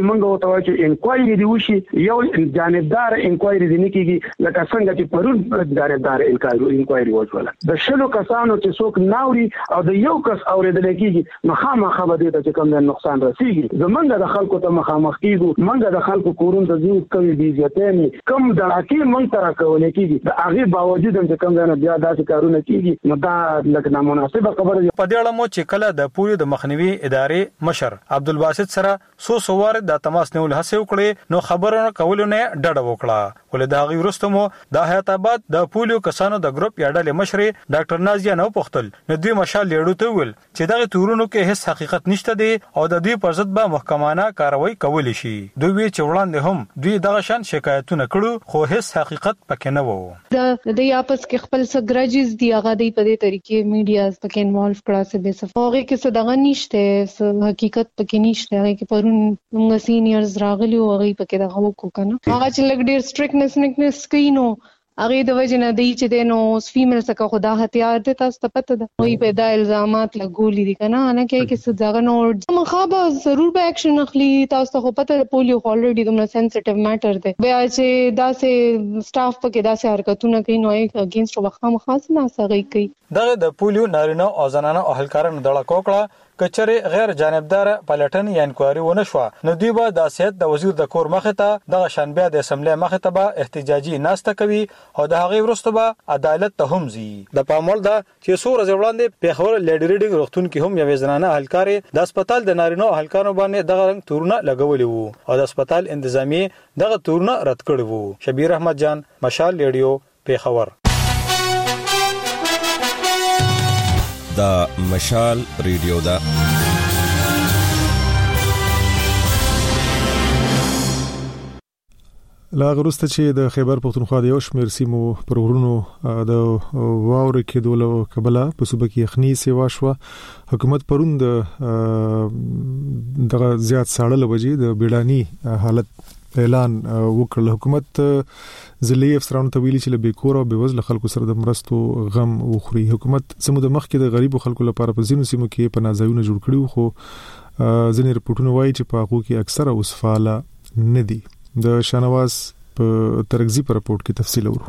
منګه وته وای چې انکوایري دی وشي یو جانبدار انکوایري دی نه کیږي لکه څنګه چې پرون جانبدار انکوایري وشوله د شلو کسانو چې څوک ناوري او د یو کس اوریدل کیږي مخامخ به دې ته کوم نقصان رسیږي زمونږ د خلکو ته مخامخ کیږي منګه د خلکو کورون ته ځو کوي بي عزتنی کم دړاکې مونږ تر کولې کیږي د هغه باوجود هم چې کوم نه بیا داسې کارونه کیږي نو دا لکه نامناسبه خبره ده. په دې اړه مو چې کله د پولیو د مخنیوي ادارې مشر عبدالباسط سره سو سوار د تماس نیول هڅه وکړي نو خبرونه کول نه ډډه وکړه ولې دا غي ورستمو د حیات آباد د پولیو کسانو د ګروپ یا ډلې مشر ډاکټر نازیه نو پختل نو دوی مشال لیړو ته ویل چې دغه تورونو کې هیڅ حقیقت نشته دی او د دوی پر ضد به محکمانه کاروایی کول شي. دوی وی چې وړاندې هم دوی دغه شان شکایتونه کړو خو هیڅ حقیقت پکې نه وو. د یاپس کې خپل سګراجز دی هغه دی په دې طریقې میډیا پکې انوالو کړه څه به صفاغه کې څه دغه نشته حقیقت پکې نشته هغه کې پرون موږ سینیئرز راغلي او هغه پکې دغه وکړو کنه هغه چې لګ ډیر سټریکټنس نکنس کینو هغه د وجه نه دی چې د نو فیمیل څخه خدا هتیار دي تاسو ته پته ده وي په دا الزامات لګولې دي کنه نه کې کې څه ځای نو مخابه ضرور به اکشن اخلي تاسو ته پته پولیو الریډي دومره سنسټیو میټر دی بیا چې دا سه سټاف پکې دا سه حرکتونه کوي نو اگینست وبخام خاص نه سغي کوي دغه د پولیو نارینه او زنانه اهلکارانو دړه کوکړه کچره غیر جانبدار پلټن یا انکوایري ونه شو نو دوی به د سیاست د وزیر د کور مخه ته د شنبه د اسمبلی مخه ته به احتجاجي ناسته کوي او د هغه ورسته به عدالت ته هم زی د پامول دا چې سور ځوړاندې په خبر لیډ ریډینګ رختون کې هم یو زنانه اهلکار د هسپتال د نارینه اهلکارو باندې دغه رنګ تورونه لګولي وو او د هسپتال انتظامی دغه تورونه رد کړي وو. شبیر احمد جان مشال ریډیو په خبر دا مشال ریډیو دا لا غروسته چې د خیبر پختونخوا د یو شمېر سیمو پر ورونو د واورې کېدو له کبله په صوبه کې یخني سیوا شوه. حکومت پرون د دغه زیات ساړه لوجې د بیړانی حالت اعلان وکړ. حکومت ضلعي افسرانو ته ویلي چې له بیکور او بېوزله خلکو سره د مرستو غم وخوري. حکومت سمو د مخکې د غریبو خلکو لپاره په ځینو سیمو کې پناهځایونه جوړ کړي خو ځینې رپورټونه وایي چې په هغو کې اکثره اوس فعاله نه دي. د شانواز په ترغزي پر رپورت کې تفصیل ورو.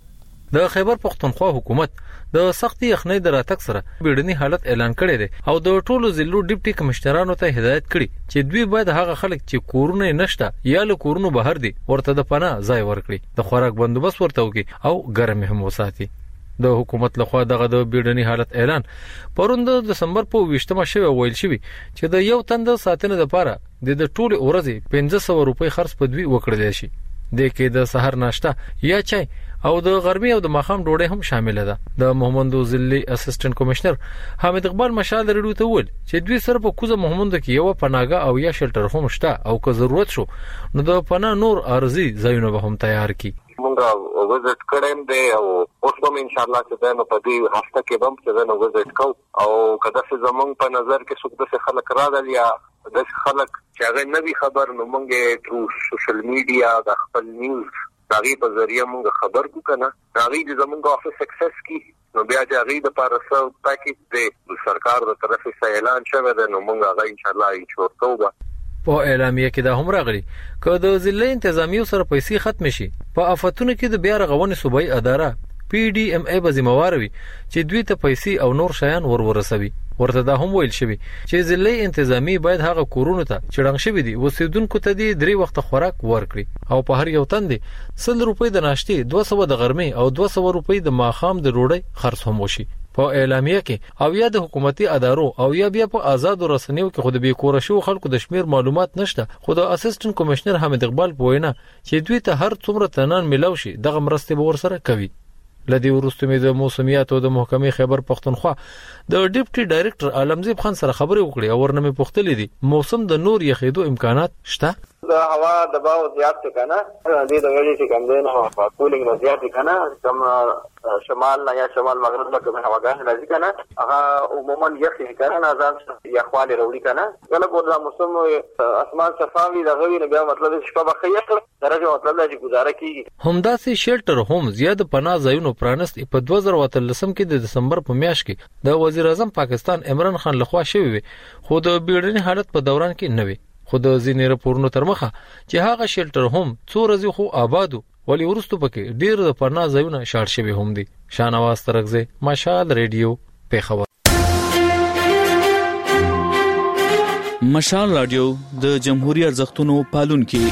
د خیبر پختونخوا حکومت د سختي یخنۍ د راتګ سره بیړني حالت اعلان کړی دی او د ټولو ضلعو ډیپټي کمشنرانو ته هدایت کړي چې دوی باید هغه خلک چې کورونه نشته یا له کورونو بهر دي ورته د پناه ځای ورکړي د خوراک بندوبست ورته وکړي او ګرم هم وساتي. د حکومت لخوا دغه د بیړني حالت اعلان پرون د دسمبر په ویشتمه شوی ویل شوی چې د یو تند ساتنه لپاره د ټول ورځې پنځه سوه روپۍ خرڅ په دوی وکړل شي د کې د سحر ناشته یا چای او د غرمې او د ماخام ډوډۍ هم شامل ده. د محمد ضلعي اسسټنټ کمشنر حامد اقبال مشال ریډیو ته ویل چې دوی سره په کوزه محمد کې یو پناهګاه او یا شلټر هم شته او که ضرورت شو نو د پناه نور ارزي ځایونه به هم تیار کی. مونږه وزټ کړم دی او اوس هم ان شاء الله چې نو په دې هفته کې هم چې نو وزټ کو او کله چې زمونږ په نظر کې څوک د خلک راغلي یا د خلک چې هغه نوی خبر نو مونږه ترو سوشل میډیا د خپل نیوز دغه په ذریعہ مونږ خبر کو کنه دغه د زمونږ افیس سکسس کی نو بیا د هغه د پارسل پاکیج د سرکار د طرفه څخه اعلان شوی دی نو مونږ هغه ان شاء الله انشور کوو. په اعلامیه کې دا هم راغلي که د ضلع انتظامیو سره پیسې ختم شي په آفاتونو کې د بیا رغونې صوبایي اداره پی ډی ایم ای به ذمہوار وي چې دوی ته پیسې او نور شیان ورورسوي. ورته دا هم ویل شوی چې ضلع انتظامی باید هغه کورونو ته چړنګ شوی دي وسیدونکو ته دی درې وخت خوراک ورکړي او په هر یو تند سل روپۍ د ناشتي دوه سوه د غرمې او دوه سوه روپۍ د ماخام د ډوډۍ خرڅ هم وشي. په اعلامیه کې او یا د حکومتي ادارو او یا بیا په آزاد رسنیو کې خود به کور شو خلکو د شمیر معلومات نشته خو د اسسټنټ کمشنر حامد اقبال پوینا چې دوی ته هر څومره تنان ملاو شي دغه مرستې به ورسره کوي. لدی ورستو می د موسمیات او د محکمې خیبر پختونخوا د ډیپټي ډایریکټر عالمزیب خان سره خبرې وکړې او ورنمه پختلې دي موسم د نور یخېدو امکانات شته. د هوا دباو زیات کنه د دې د ویلې چې کوم دی نو په کولینګ نه زیات کنه کوم شمال یا شمال مغرب له کوم هواګان راځي کنه هغه عموما یخې کنه نه ځان یخوالي وروړي کنه کله کو د موسم اسمان صفاوي د غوي نه بیا مطلب شپه بخیه درجه مطلب د گزاره کیږي. همداسې شیلټر هوم زیات پناه ځایونو پرانست په دوه زره اتلسم کې د دسمبر په میاشت کې د وزیر اعظم پاکستان عمران خان لخوا شوی خو د بیړني حالت په دوران کې نه وي خو د ځینې راپورونو تر مخه چې هغه شیلټر هم څو ورځې خو آبادو ولی ورستو پکې ډیر د پناه ځایونه شاړ شوي هم دي. شانواز ترغزه، مشال ریډیو، پیښور. مشال رادیو د جمهوریت ارزښتونو پالونکي.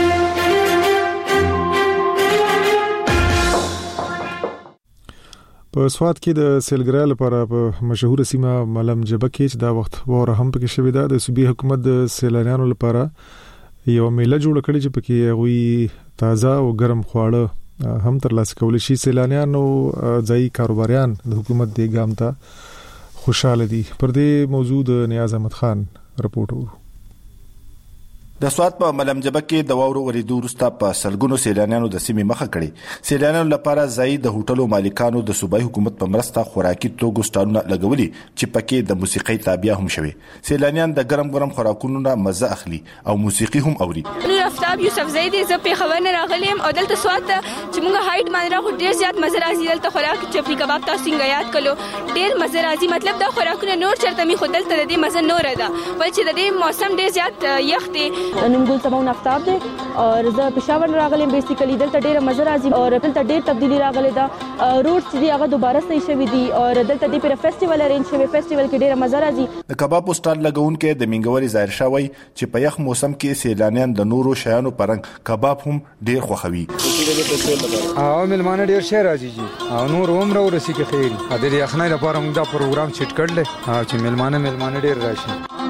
په سواد کې د سیلګرای لپاره په مشهور سیمه ملم جبه کې چې دا وخت وره هم پکې شوې ده، د صوبې حکومت د سیلانیانو لپاره یو میله جوړ کړې چې پکې غوي تازه او ګرم خواړه هم ترلاسه کول شي. سیلانیانو ځای کاروباریان د حکومت د ګام ته خوشاله دي. پر دې موضوع د نیاز احمد خان رپورټ ورو. د سواد په ملم جبه کې د واورو ورېدو وروسته په سلګونو سیلانیانو د سیمې مخه کړې. سیلانیانو لپاره ځای د هوټلو مالکانو د صوبایي حکومت په مرسته خوراکي توکو سټالونه لګولي چې پکې د موسیقۍ تابع هم شوي. سیلانیان د ګرم ګرم خوراکونو نه مزه اخلي او موسیقي هم اوري. نو افتاب یوسف زیدی زه په خبر نه راغلم او دلته سواد چې موږ هایټ باندې راغو ډیر زیات مزه راځي. دلته خوراک چپلی کباب تاسو څنګه یاد کړو ډیر مزه راځي. مطلب دا خوراکونه نور چرته می خو دلته د دې مزه نور ده ول چې د دې موسم ډیر زیات یخ دی. نمګل سبا افتاب دی او زه پېښور راغلم. بیسیکلی دلته ډیره مزه راځي او دلته ډیر تبدیلی راغله ده. روډ چې دی هغه دوباره صحیح شوی دی او دلته د پر فیسټیوال ارینج شوی. فیسټیوال کې ډیره مزه راځي. د کباب سټال لګون کې د منګوري ظاهر شوی چې په یخ موسم کې سیلانیان د نورو شیانو پرنګ کباب هم ډیر خوښوي. او ملمانه ډیر شي راځي او نور عمر ورسي کې خیر ا دې اخنای لپاره موږ دا پروګرام چټ کړل چې ملمانه ملمانه ډیر راشي.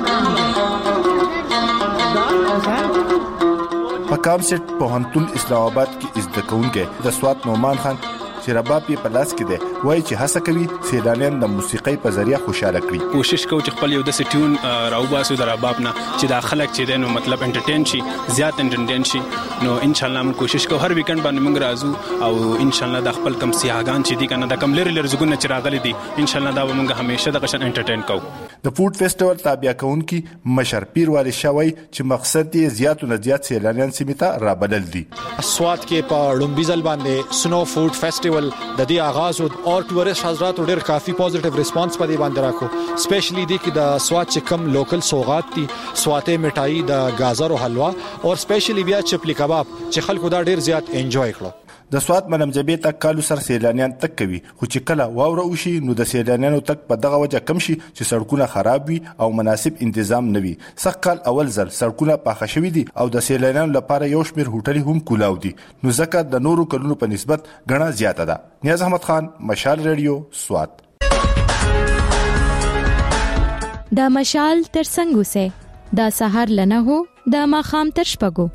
په کامسټ پوهنتون اسلام آباد کې زده کوونکي د سواد نومان خان چې رباب یې په لاس کې دی وایي چې هڅه کوي سیلانیان د موسیقۍ په ذریعہ خوشاله کړي. کوشش کوو چې خپل یو د سټیون راوباسو د رباب نه چې دا خلک چې دینو مطلب انټرټین شي زیات انټرټین شي. نو ان شاء الله موږ کوشش کوو هر ویکند باندې موږ راځو او ان شاء الله د خپل کم سیاحان چې دي کنه د کم لری لری زګونه چې راغلي دي ان شاء الله دا موږ همیشه د قشن انټرټین کوو. د فود فیسټیوال تابع کونکي مشر پیر والی شوی چې مقصد یې زیات او زیات سیلانیان سیمه ته رابلل دي. سواد کې په لومبیزل باندې سنو فود فیسټیوال د دې آغاز او ټورست حضرات ډېر کافي پوزټیو ریسپانس په دې باندې راکو. سپیشلی دي کې د سواد چې کم لوکل سوغات دي سواته مټای د گازر او حلوا او سپیشلی بیا چپلی کباب چې خلکو دا ډېر زیات انجوای کړو. د سواد ملم جبې تک کالو سر سیلانیان تک کوي خو چې کله واوره وشي نو د سیلانیانو تک په دغه وجه کم شي چې سړکونه خراب وي او مناسب تنظیم نه وي. سقال اول ځل سړکونه پاخه شوي دي او د سیلانیانو لپاره یو شمېر هوټلي هم کولاو دي نو ځکه د نورو کلونو په نسبت غڼه زیاته ده. نیاز احمد خان، مشال ریډیو، سواد. دا مشال تر څنګه سه دا سحر لنه هو دا ماخام تر شپګو.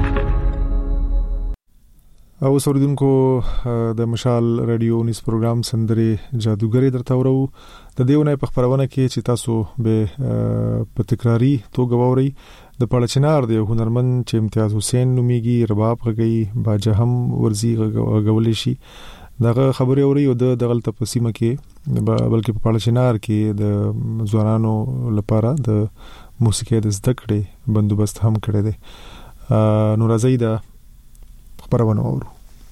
او سردونکو د مشال رادیو نیس پروګرام سندري جادوګری درته ورو د دیونه په خبرونه کې چې تاسو به په تکراری توګه ووري د پړچنار د هنرمند چې امتیاز حسین نوميږي رباب غږی باجه هم ورزي غولې شي دغه خبري اوري او د دغلت په سیمه کې بلکې په پړچنار کې د ځوانانو لپاره د موسیقي د زده کړې بندوبست هم کړی دی. نور زیدا خبرونه اورو.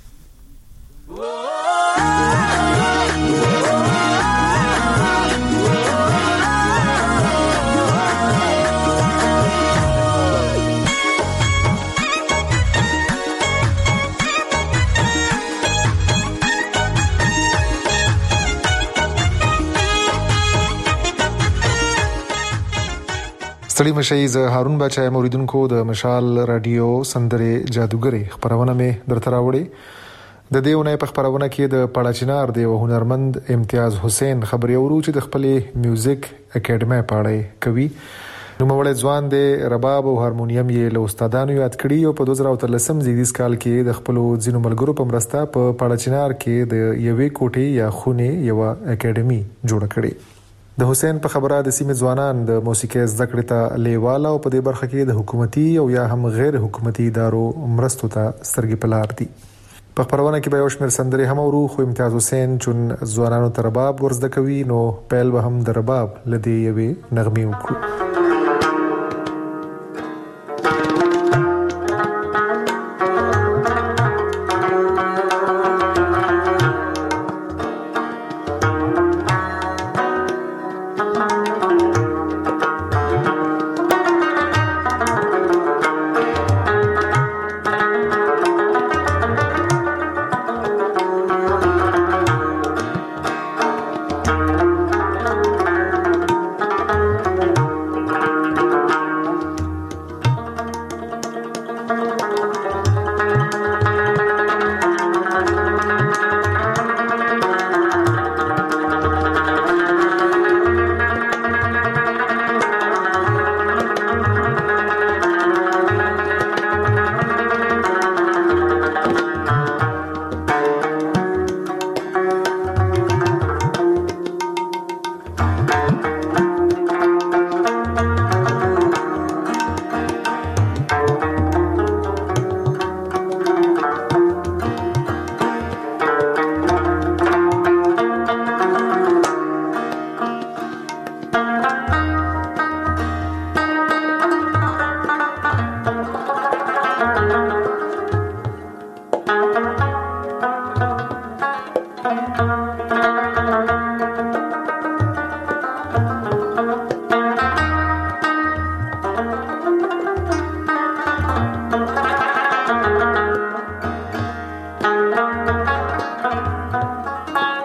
ستړي مشي ز هارون بچای موریدونکو د مشال رادیو سندره جادوګری خبرونه می درته راوړي. د دیونه په خبرونه کې د پړاچینار د هنرمند امتیاز حسین خبري ورو چې د خپل میوزیک اکیډمي پاړی کوي. نو مولای ځوان د رباب او هارمونیم یې له استادانو یاد کړی او په دوه زره اتلسم زیږدیز کال کې د خپل ځینو ملګرو په مرسته په پړاچینار کې د یوې کوټې یا خونه یو اکیډمي جوړ کړي. د حسین په خبره د سیمې ځوانان د موسیقي زده کړې ته لیواله او په دې برخه کې د حکومتي او یا هم غیر حکومتي ادارو مرستو ته سترګې په لار دي. په خبرونه کې به یو شمېر سندرې هم ورو خو امتیاز حسین چون ځوانانو ته رباب ورزده کوي نو پیل به هم د رباب لدی یوې نغمې وکړو.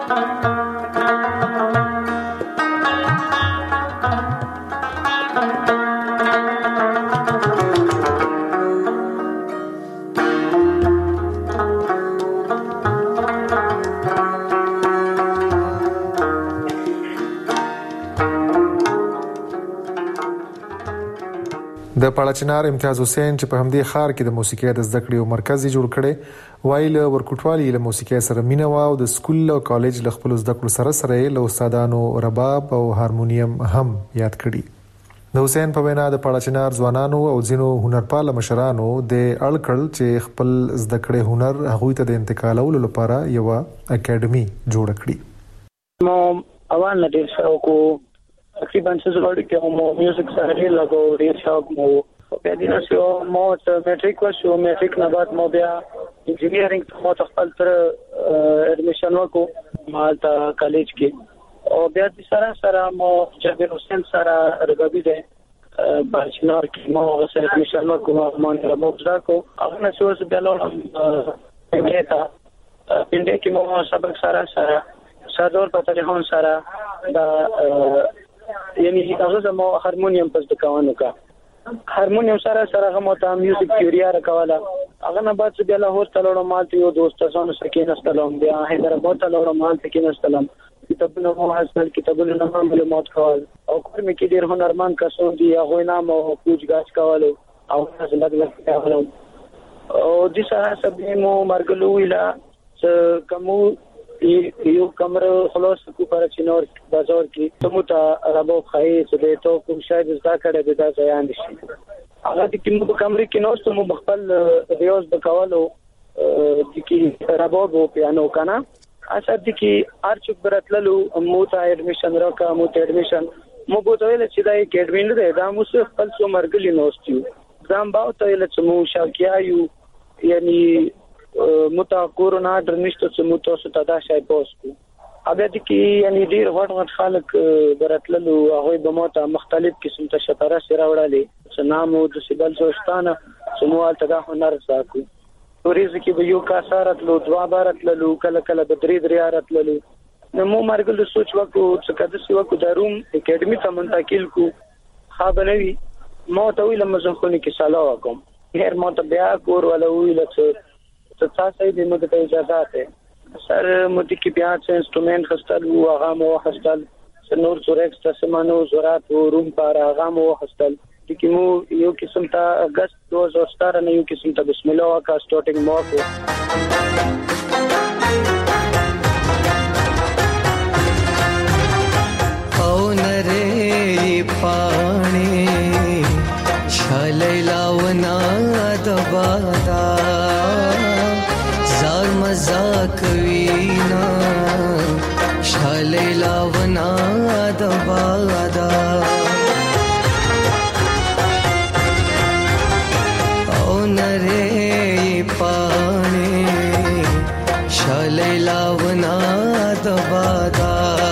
د پاړچنار امتیاز حسین چې په همدې خار کې د موسیقي د زده کړې مرکز جوړ کړي وایي له ورکوټوالي له موسیقي سره مینه وا او د سکول او کالج له خپل زده کړو سره سره له استادانو رباب او هارمونیم هم یاد کړي د حسین په وینا د پاړچنار ځوانانو او ځینو هنرپال مشرانو د اړکل چې خپل زده کړې هنر هغوی ته د انتقالولو لپاره یو اکیډمي جوړ کړي مو اوان نه ډیر شوق تقریبا څه زړه کې مو میوزیک سره لګو ډیر شوق مو په دې نه شو مو چې میټریک وشو میټریک نه بعد مو بیا انجینیرینګ ته مو خپل تر اډمیشن وکړو مالتا کالج کې او بیا د سره سره مو جابر حسین سره رغبي ده بچنار کې مو سره اډمیشن وکړو مو نه مو ځکو هغه نه شو چې بیا لورم پینډه پینډه کې مو سبق سره سره صدور په تلیفون سره دا یعنی هغه زمو هارمونیم پس د کاوانو کا هارمونیم سره سره هغه ته میوزیک تیوریا راکواله هغه نه بعد بیا له هوټل له مال ته یو دوستانو سره نستلم بیا حیدرآباد ته له مال ته نستلم کتابونه مو حاصل کتابونه نه معلومات کول او کوم کې ډیر هنرمن کسو دی هغه نام او پوجګاچ کول او څه لګ لګ کول او د سره سبې مو مرګلو ویلا چې کومو یو کمره خلاص کو پر چینور بازار کې تموته ربو خای چې د تو کوم شاید زدا کړه د دا ځان شي هغه د کوم کمرې کې نو ستو مخبل ریاض وکولو د کې ربو په پیانو کنه اسد کې ارچک برتللو مو ته اډمیشن راکا مو ته اډمیشن مو بوته ویل چې دا اکیډمي نه ده دا مو څه خپل څو مرګلی نوستیو ځم باو ته ویل چې مو شاکیا یو یعنی متا کورونا درنشته چې مو تاسو ته دا شای پوسټ اوبه د کې یعنی ډیر وړ وړ خلک برتللو هغه به مو ته مختلف قسم ته شپاره سره وړالې چې نامو د سیبل زوستانه سموال ته دا هنر زاکو ورېز کې به یو کاسارت لو دوا بارت لو کله کله د درې دریارت لو نو مو مرګل سوچ وکړو چې کده سی وکړو د روم اکیډمي ته منتقل کو خابنوي مو ته ویل مزخونی کې سالا وکم هر مو ته بیا کور ولا ویل چې تاسو یې د مده اجازه ده سر مودي کې بیا چې انسټرومنت خستل او هغه مو خستل نور سورکس تاسمانو زورات او روم پر هغه مو خستل د کومو یو قسم ته اگست دو هزار ستاره نه یو قسم ته بسم الله واکا سٹارټینګ مو کو او نری پانی شلیلا ونا دبادا زار مزاک وینا شلیلا ونا دبادا او نری پانی شلیلا ونا دبادا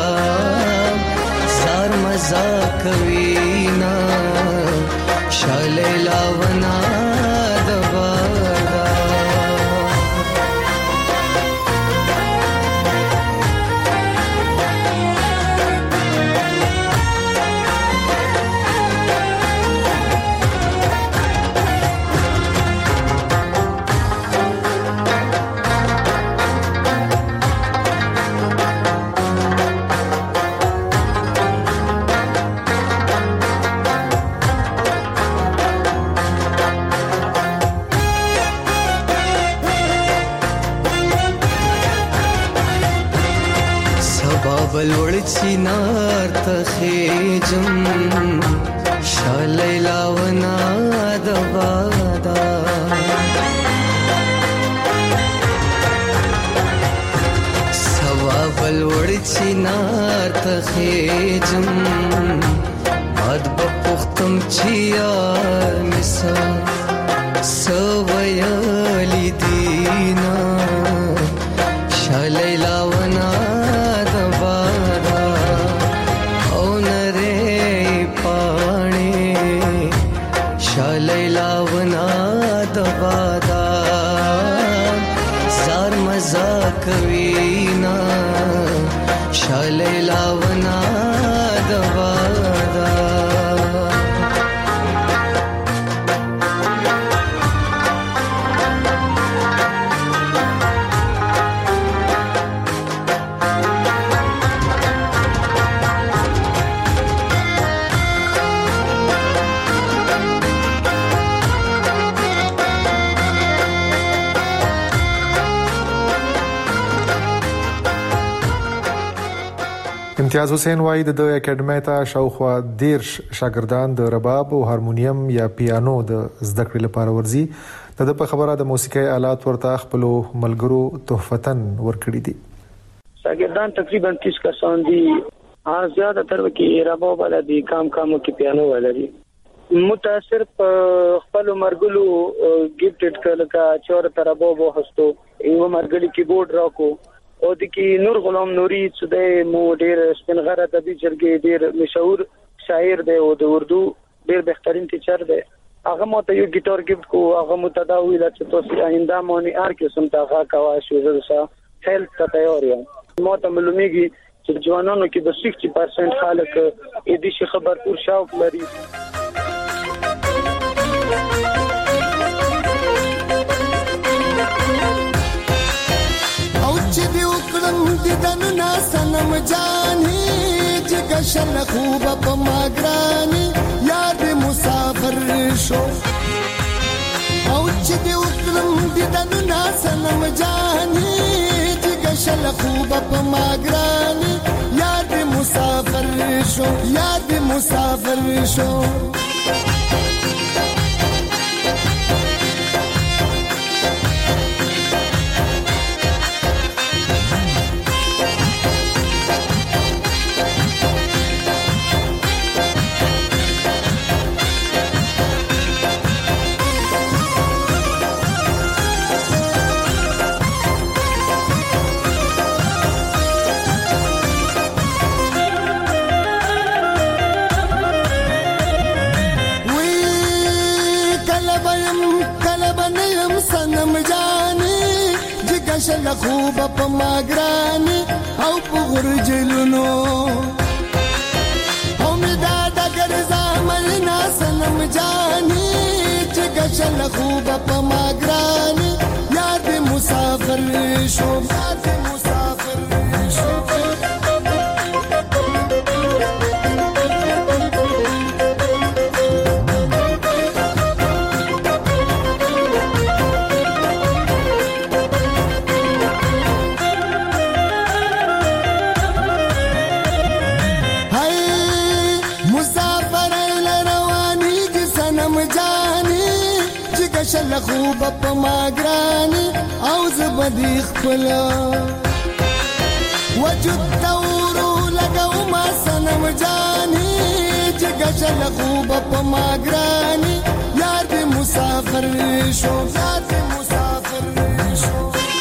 زار مزاک وینا شلیلا ونا دبادا بلوړ چینار تخیجم شلیلا ونا دبادا سوا بلوړ چینار تخیجم باد بپختم چیار مسا سویالی دینا شلیلا ونا شلیلا ونا دبادا زار مزاک وینا شالیلا ونا دوادا امتیاز حسین وای د اکیډمي ته شاوخوا دیرش شاګردان د رباب او هارمونیم یا پیانو د زده کړې لپاره ورځي. د په خبره د موسیقي آلات ورته خپل ملګرو تحفتن ورکړي دي. شاګردان تقریبا تیس کسان دي. ها زیاده تر کې رباب ولدي کام کامو کې پیانو ولدي. متاثر په خپل مرګلو گیفټډ کړه کا چور تر رباب وهستو یو مرګلي کیبورډ راکو او د کی نور غلام نوري چې د مو ډیر سپنغره د دې جرګې ډیر مشهور شاعر دی او د اردو ډیر بهترین ټیچر دی. هغه مو ته یو ګیټار گیفټ کو هغه مو ته دا ویل چې تاسو آینده مونږ ار کې سم تا هغه کوا شو زه هیلث ته تیار یم. مو ته معلومیږي چې ځوانانو کې د شصت درصد خلک اې دې شي خبر پور شاوق لري. دیدنو ناسنم جانی جگہ شل خوب پا ماگرانی یاد مسافر شو اوچ دی اکرم دیدنو ناسنم جانی جگہ شل خوب پا ماگرانی یاد مسافر شو یاد مسافر شو شل خوب پا ماگرانی او پا غرجلونو او می دادا گرزامل ناسنم جانی جگہ شل خوب پا ماگرانی یاد مسافر شو یاد مسافر شو شل خوب پا ماگرانی او زبدی خپلا وجود دورو لگو ما سنم جانی جگہ شل خوب پا ماگرانی یاد مسافر شو یاد مسافر شو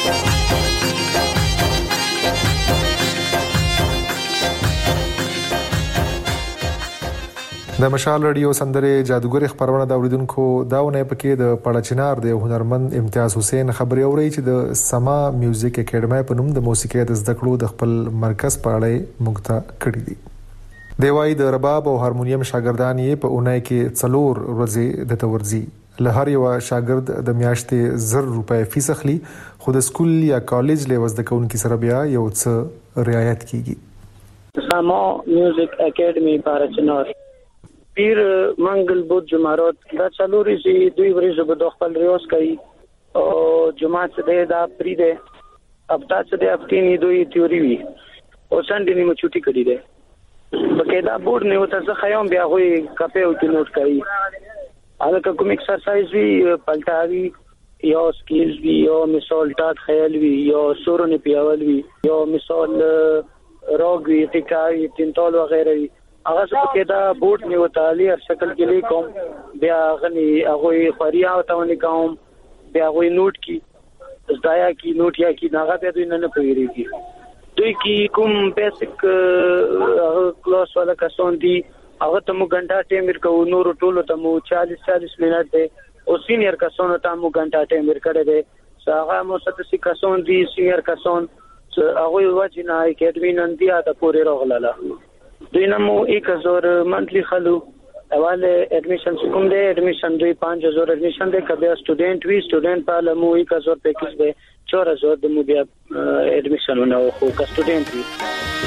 د مشال رادیو سندره جادوګر خبرونه د اوریدونکو داونه پکې د پړچنار د هنرمند امتیاز حسین خبري اوري چې د سما میوزیک اکیډمي په نوم د موسیقي د زده کړو د خپل مرکز په اړه مقتا کړی دی. دیوای د رباب او هارمونیم شاګردان یې په اونۍ کې څلور ورځې د تورزي له هر یو شاګرد د میاشتې زر روپۍ فیس اخلي خو د سکول یا کالج له وزده کوونکو سره بیا یو څه رعایت کیږي. سما میوزیک اکیډمي پړچنار پیر منگل بود جمعرات دا څلوري سي دوی ورځې به د خپل ریاض کوي او جمعه څخه دا پری ده هفته څخه هفته ني دوی تیوري وي او سنډي نیمه چټي کړی ده بکې دا بورډ نه وته ځکه خیام بیا وي کپه او کې نوٹ کوي هغه کوم ایکسرسایز وی پلټاوي یا سکیلز وی یا مثال ټاک خیال وی یا سورونه پیاول وی یا مثال راګ وی ټیکای تینتال وغیرہ وی هغه څه کې دا بورډ نیو تعالی هر شکل کې لیکم بیا غني هغه خوریا او تاونی کوم بیا غوي نوٹ کی زدایا کی نوٹ یا کی ناغه په دوی نه پویریږي دوی کی کوم بیسیک کلاس والا کسان دي هغه ته مو غنټه ټیم ورکو نور ټولو ته مو چالیس چالیس منټ دی او سینیئر کسان ته مو غنټه ټیم ورکړی دی هغه مو ستاسو کسان دي سینیئر کسان هغه وجنه اکیډمي نن بیا د پورې راغله دوی نمو یک هزار منتلی خلو اول ایڈمیشن کوم دی ایڈمیشن دوی پنځه هزار ایڈمیشن دی کبه سټوډنټ وی سټوډنټ په لمو یک هزار پیکیج دی چهار هزار د مو بیا ایڈمیشن نه خو کا سټوډنټ وی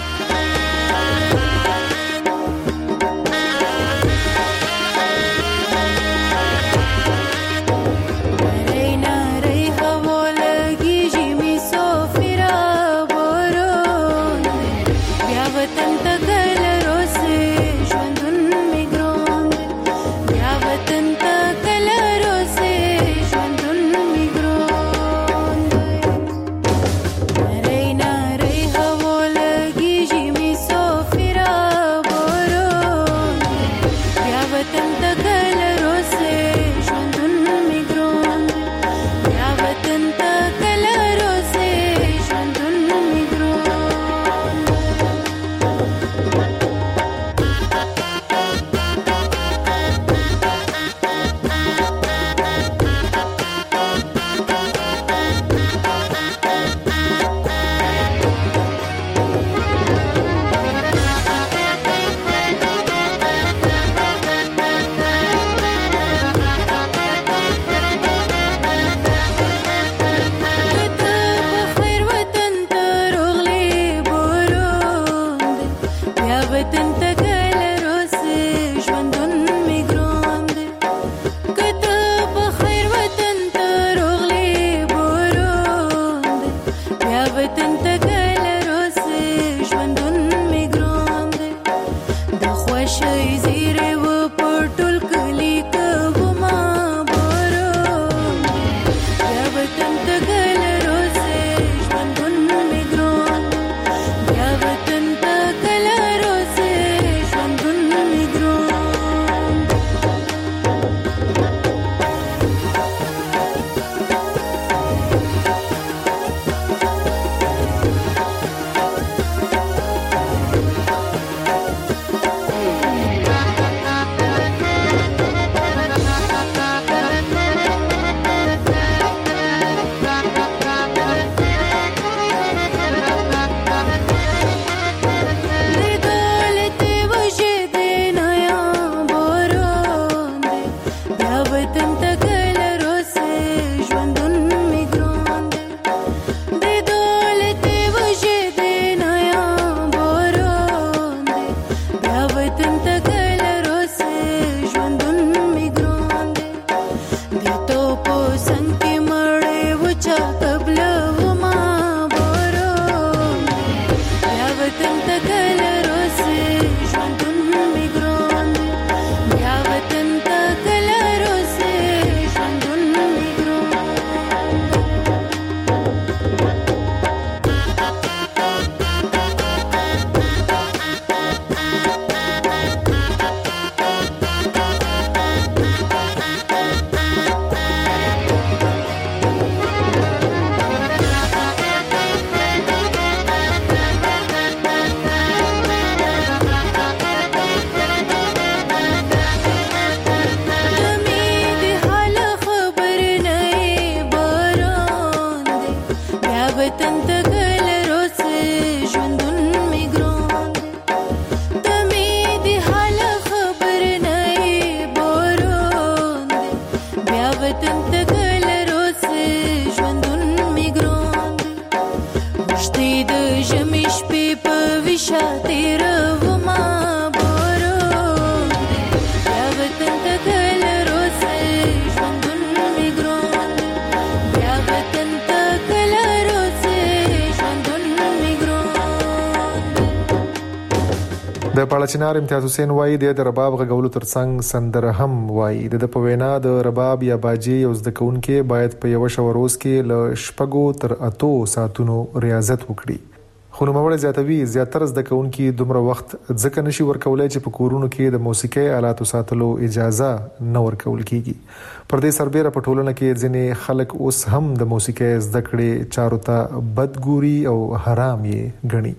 د پاړچنار امتیاز حسین وایي د رباب غږولو ترڅنګ سندره هم وایي د په وینا د رباب یا باجی یو زده کوونکې باید په یو شوروز کې ل شپږو تر اتو ساعتونو ریاضت وکړي خو نوموړی زیاتوي زیاتره زده کوونکې دومره وخت ځکه نشي ورکولای چې په کورونو کې د موسیقي آلاتو ساتلو اجازه نه ورکول کیږي پر دې سربېره په ټولنه کې ځینې خلک اوس هم د موسیقي زده کړې چارو ته بدګوري او حرام یې ګڼي.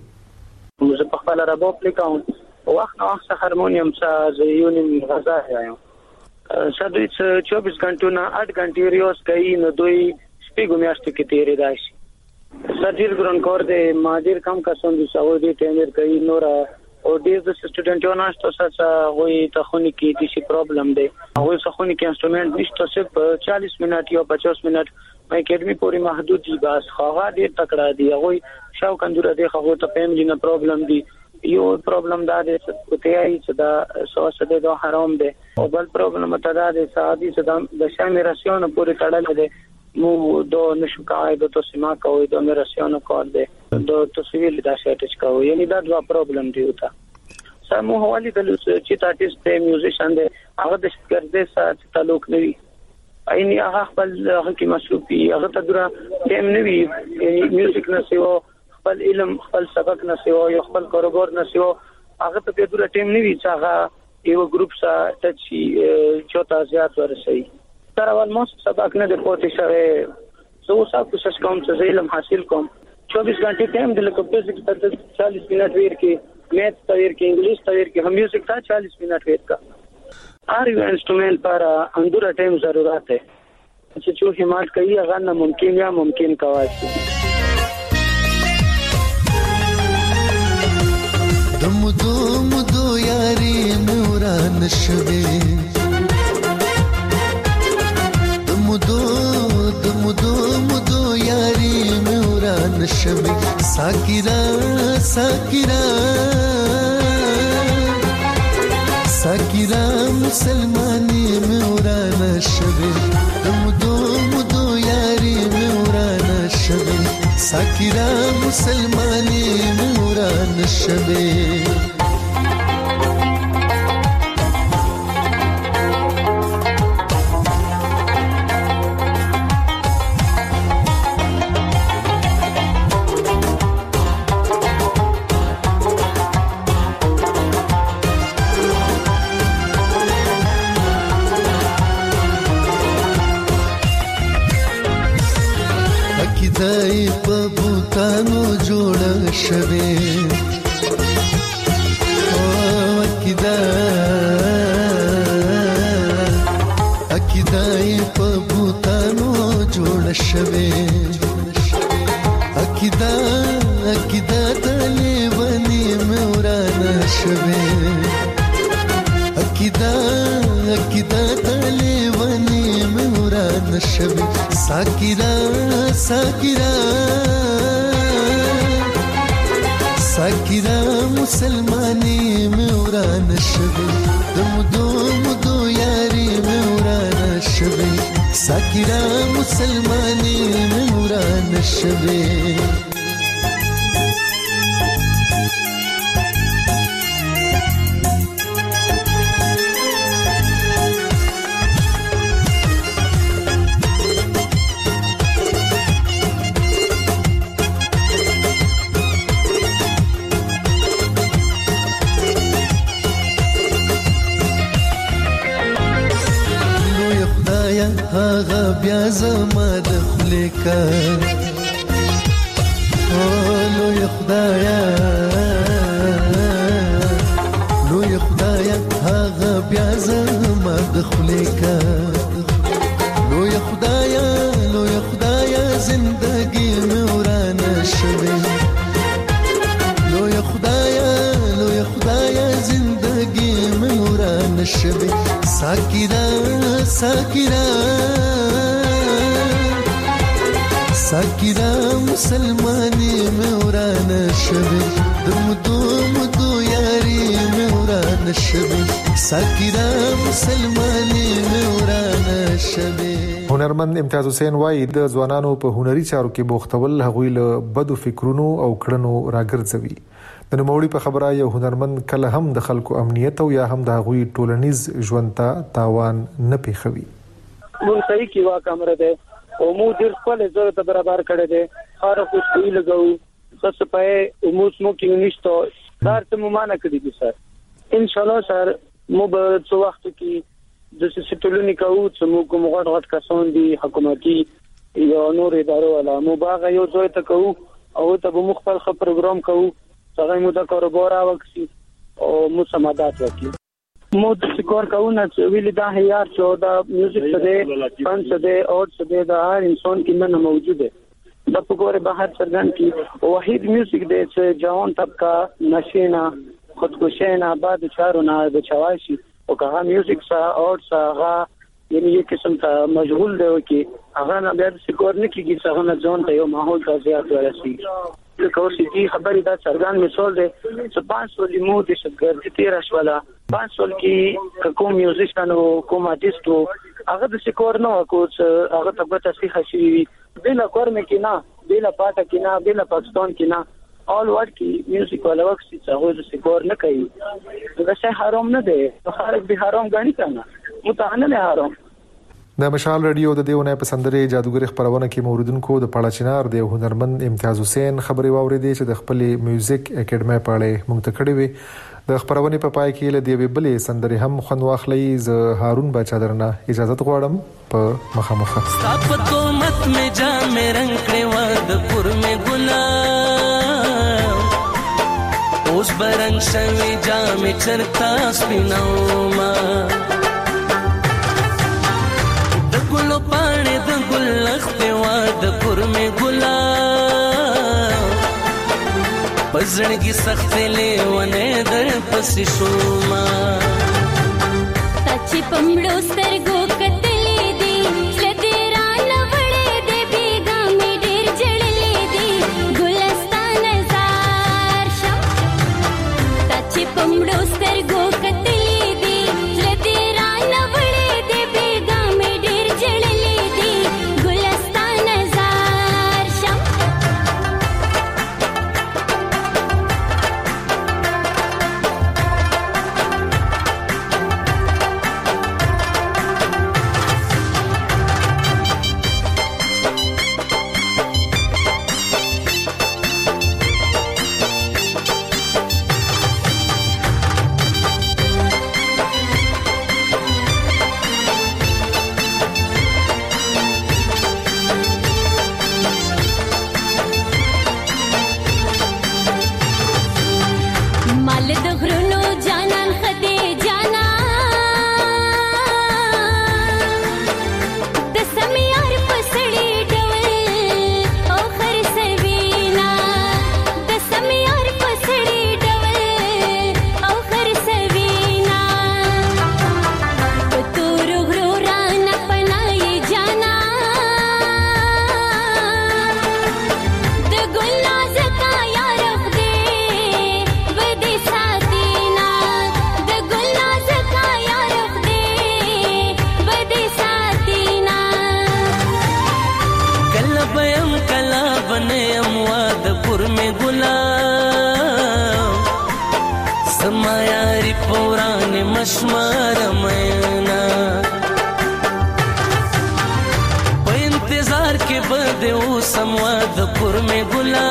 زه په خپل رباب لیکم وخت نو وخت هارمونیم څه زیونیم غزا یم شادوی څه چوبیس غنټو نه آठ غنټې ریاض کوي نو دوی شپږ میاشتې کې تیرې راشي ډیر ګران کار دی ما ډیر کم کسان دي چې هغه دې ټینر کوي نور او ډیر د سټوډنټونو نشته چې هغه ته خوني کې د شي پرابلم دی هغه څه خوني کې انسټرومنت نشته صرف چالیس منټ یا پچاس منټ مې اکیډمي پورې محدود دي بس هغه دې تکړه دی هغه شاو کندوره دی هغه ته فیملی نه پرابلم دی یو پرابلم دا دی چې ته یې چې دا سوسه د حرام دی او بل پرابلم ته دا دی سادي چې د شامل راسيون پورې تړل دی مو دو نشو قاعده تو سما کوي د میراسيون کار دی د تصویر د شاټچ کوي یعنی دا دوا پرابلم دی وتا سمو حواله د چې آرټیست دی میوزیشن دی هغه د شګرده سره تعلق نه وي اینی هغه خپل هغه کې مصروفي هغه ته درا ټیم نه وي میوزیک نه سیو خپل علم خپل سبق نه سیو یو خپل کاروبار نه سیو هغه ته درا ټیم نه وي چې هغه یو ګروپ سره ټچ چوتا زیات ورسي تر اول مو سبق نه د پوتې سره سو سب کوشش کوم چې علم حاصل کوم چوبیس घंटे ټایم د لکه فزیکس ته چالیس منټ ویر کې میتھ ته ویر کې انګلیش ته ویر کې هم میوزیک ته چالیس منټ ویر کا هر یو انسټرومنٹ پر اندورا ټایم ضرورت ہے چې جو همت کوي هغه نه ممکن یا ممکن کوي دم دم دو یاري نوران شوي دمدو دمدو مدو یاری نوران شوی ساکرا ساکرا ساکرا مسلمانی نوران شوی دمدو مدو یاری نوران شوی ساکرا مسلمانی نوران شوی دای په بوتانو جوړ شوه او کدا اکیدای په بوتانو جوړ شوه اکیدا اکیدا تلې ونی موران شوه اکیدا اکیدا تلې ونی موران شوه ساکرا ساکرا ساکرا مسلمانی موران شوی دمدو مدو یاری موران شوی ساکرا مسلمانی موران شوی هغه بیا زما د خلیکا او لو خدایا لو خدایا هغه بیا زما د خلیکا لو خدایا لو خدایا زندگی موران شوی لو خدایا لو خدایا زندگی موران شوی ساکرا ساکرا ساکرا مسلمانی موران شوی دمدو مدو یاری موران شوی ساکرا مسلمانی موران شوی هنرمند امتیاز حسین وایي د ځوانانو په هنري چارو کې بوختول هغوی له بدو فکرونو او کړنو راګرځوي د نوموړي په خبره یو هنرمند کله هم د خلکو امنیت او یا هم د هغوی ټولنیز ژوند ته تاوان نه پیښوي مونږ صحیح کی وا کمره ده او مو د خپل ضرورت برابر کړی دی هر څه کوي لګو څه په مو سموکینګ نشته دا ته مو معنا کړی دي سر ان شاء الله سر مو به څو وخت کې د سټولونی کوو چې مو کوم غټ غټ کسان دي حکومتي یا نور ادارو ولا مو باغ یو ځای ته کوو او ته به مختلف خبرګرام کوو څنګه مو د کاروبار اوکسي او مو سمادات وکړي مو د سکور کوو نه چې ویل دا هيار چې دا میوزیک څه دی فن څه دی او څه دی دا هر انسان کې نه موجود دی د پګوره بهر څرګند کی واحد میوزیک دی چې جوان طبقه نشینا خودکشینا بعد چارو نه بچواشي او که میوزیک سا اور سا غا یعنی یو قسم ته مشغول دی کی هغه نه بیا سکور نه کیږي څنګه نه ځون ته یو ماحول ته زیات ورسي د کوشي دي خبرې دا څرګند مثال دی چې پانچ سو لیمو د شګر تیر شواله پانچ سو کې کوم میوزیشن او کوم آرټیست هغه د سکور نه کوڅ هغه ته به تصحیح شي بلا کور مې کې نه بلا پاټه کې نه بلا پاکستان کې نه اول ورډ کې میوزیک ولا وخت چې هغه د سکور نه کوي دا څه حرام نه دی خارج به حرام غني کنه متعنه نه حرام د مشال رادیو د دیونه پسندري جادوګر خبرونه کې موردونکو د پاړه چنار د هنرمند امتیاز حسین خبري واوریدي چې د خپل میوزیک اکیډمي پاړه مونږ ته کړی وي د خبرونه په پای کې له دی ویبلې سندري هم خون واخلي ز هارون بچا درنه اجازه غواړم په مخامخه ستاپ کومت می جام رنگ کړي و د پور می ګلاب اوس برنګ شوي جام چرتا سپیناو ما ګلو پاڼې د ګل لخت وا د پور می ګلاب پزړګي سخت لیونه در پسې شوما تچ پمړو سترګو کتلې دي لدیرا لوړې دې بیګا می ډېر جړلې دي ګلستان زار شم تچ پمړو سترګو کتلې دي لدیرا لوړې دې بیګا می ډېر جړلې دي ګلستان زار شم مشمار مینا په انتظار کې بده او سمواد پر می ګلا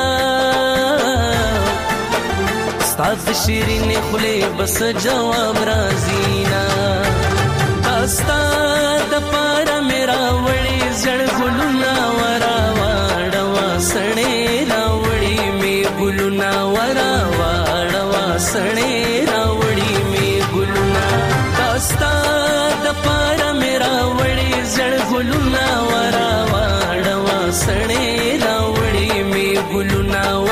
ستاسو شیرین خله بس جواب رازینا استا د پار میرا وړي زړ ګلونا ورا واړوا سړې راوړي می ګلونا ورا واړوا سړې راوړي می ستا د پار میرا وړي زړ ګلونا ورا واړوا سړې راوړي می ګلونا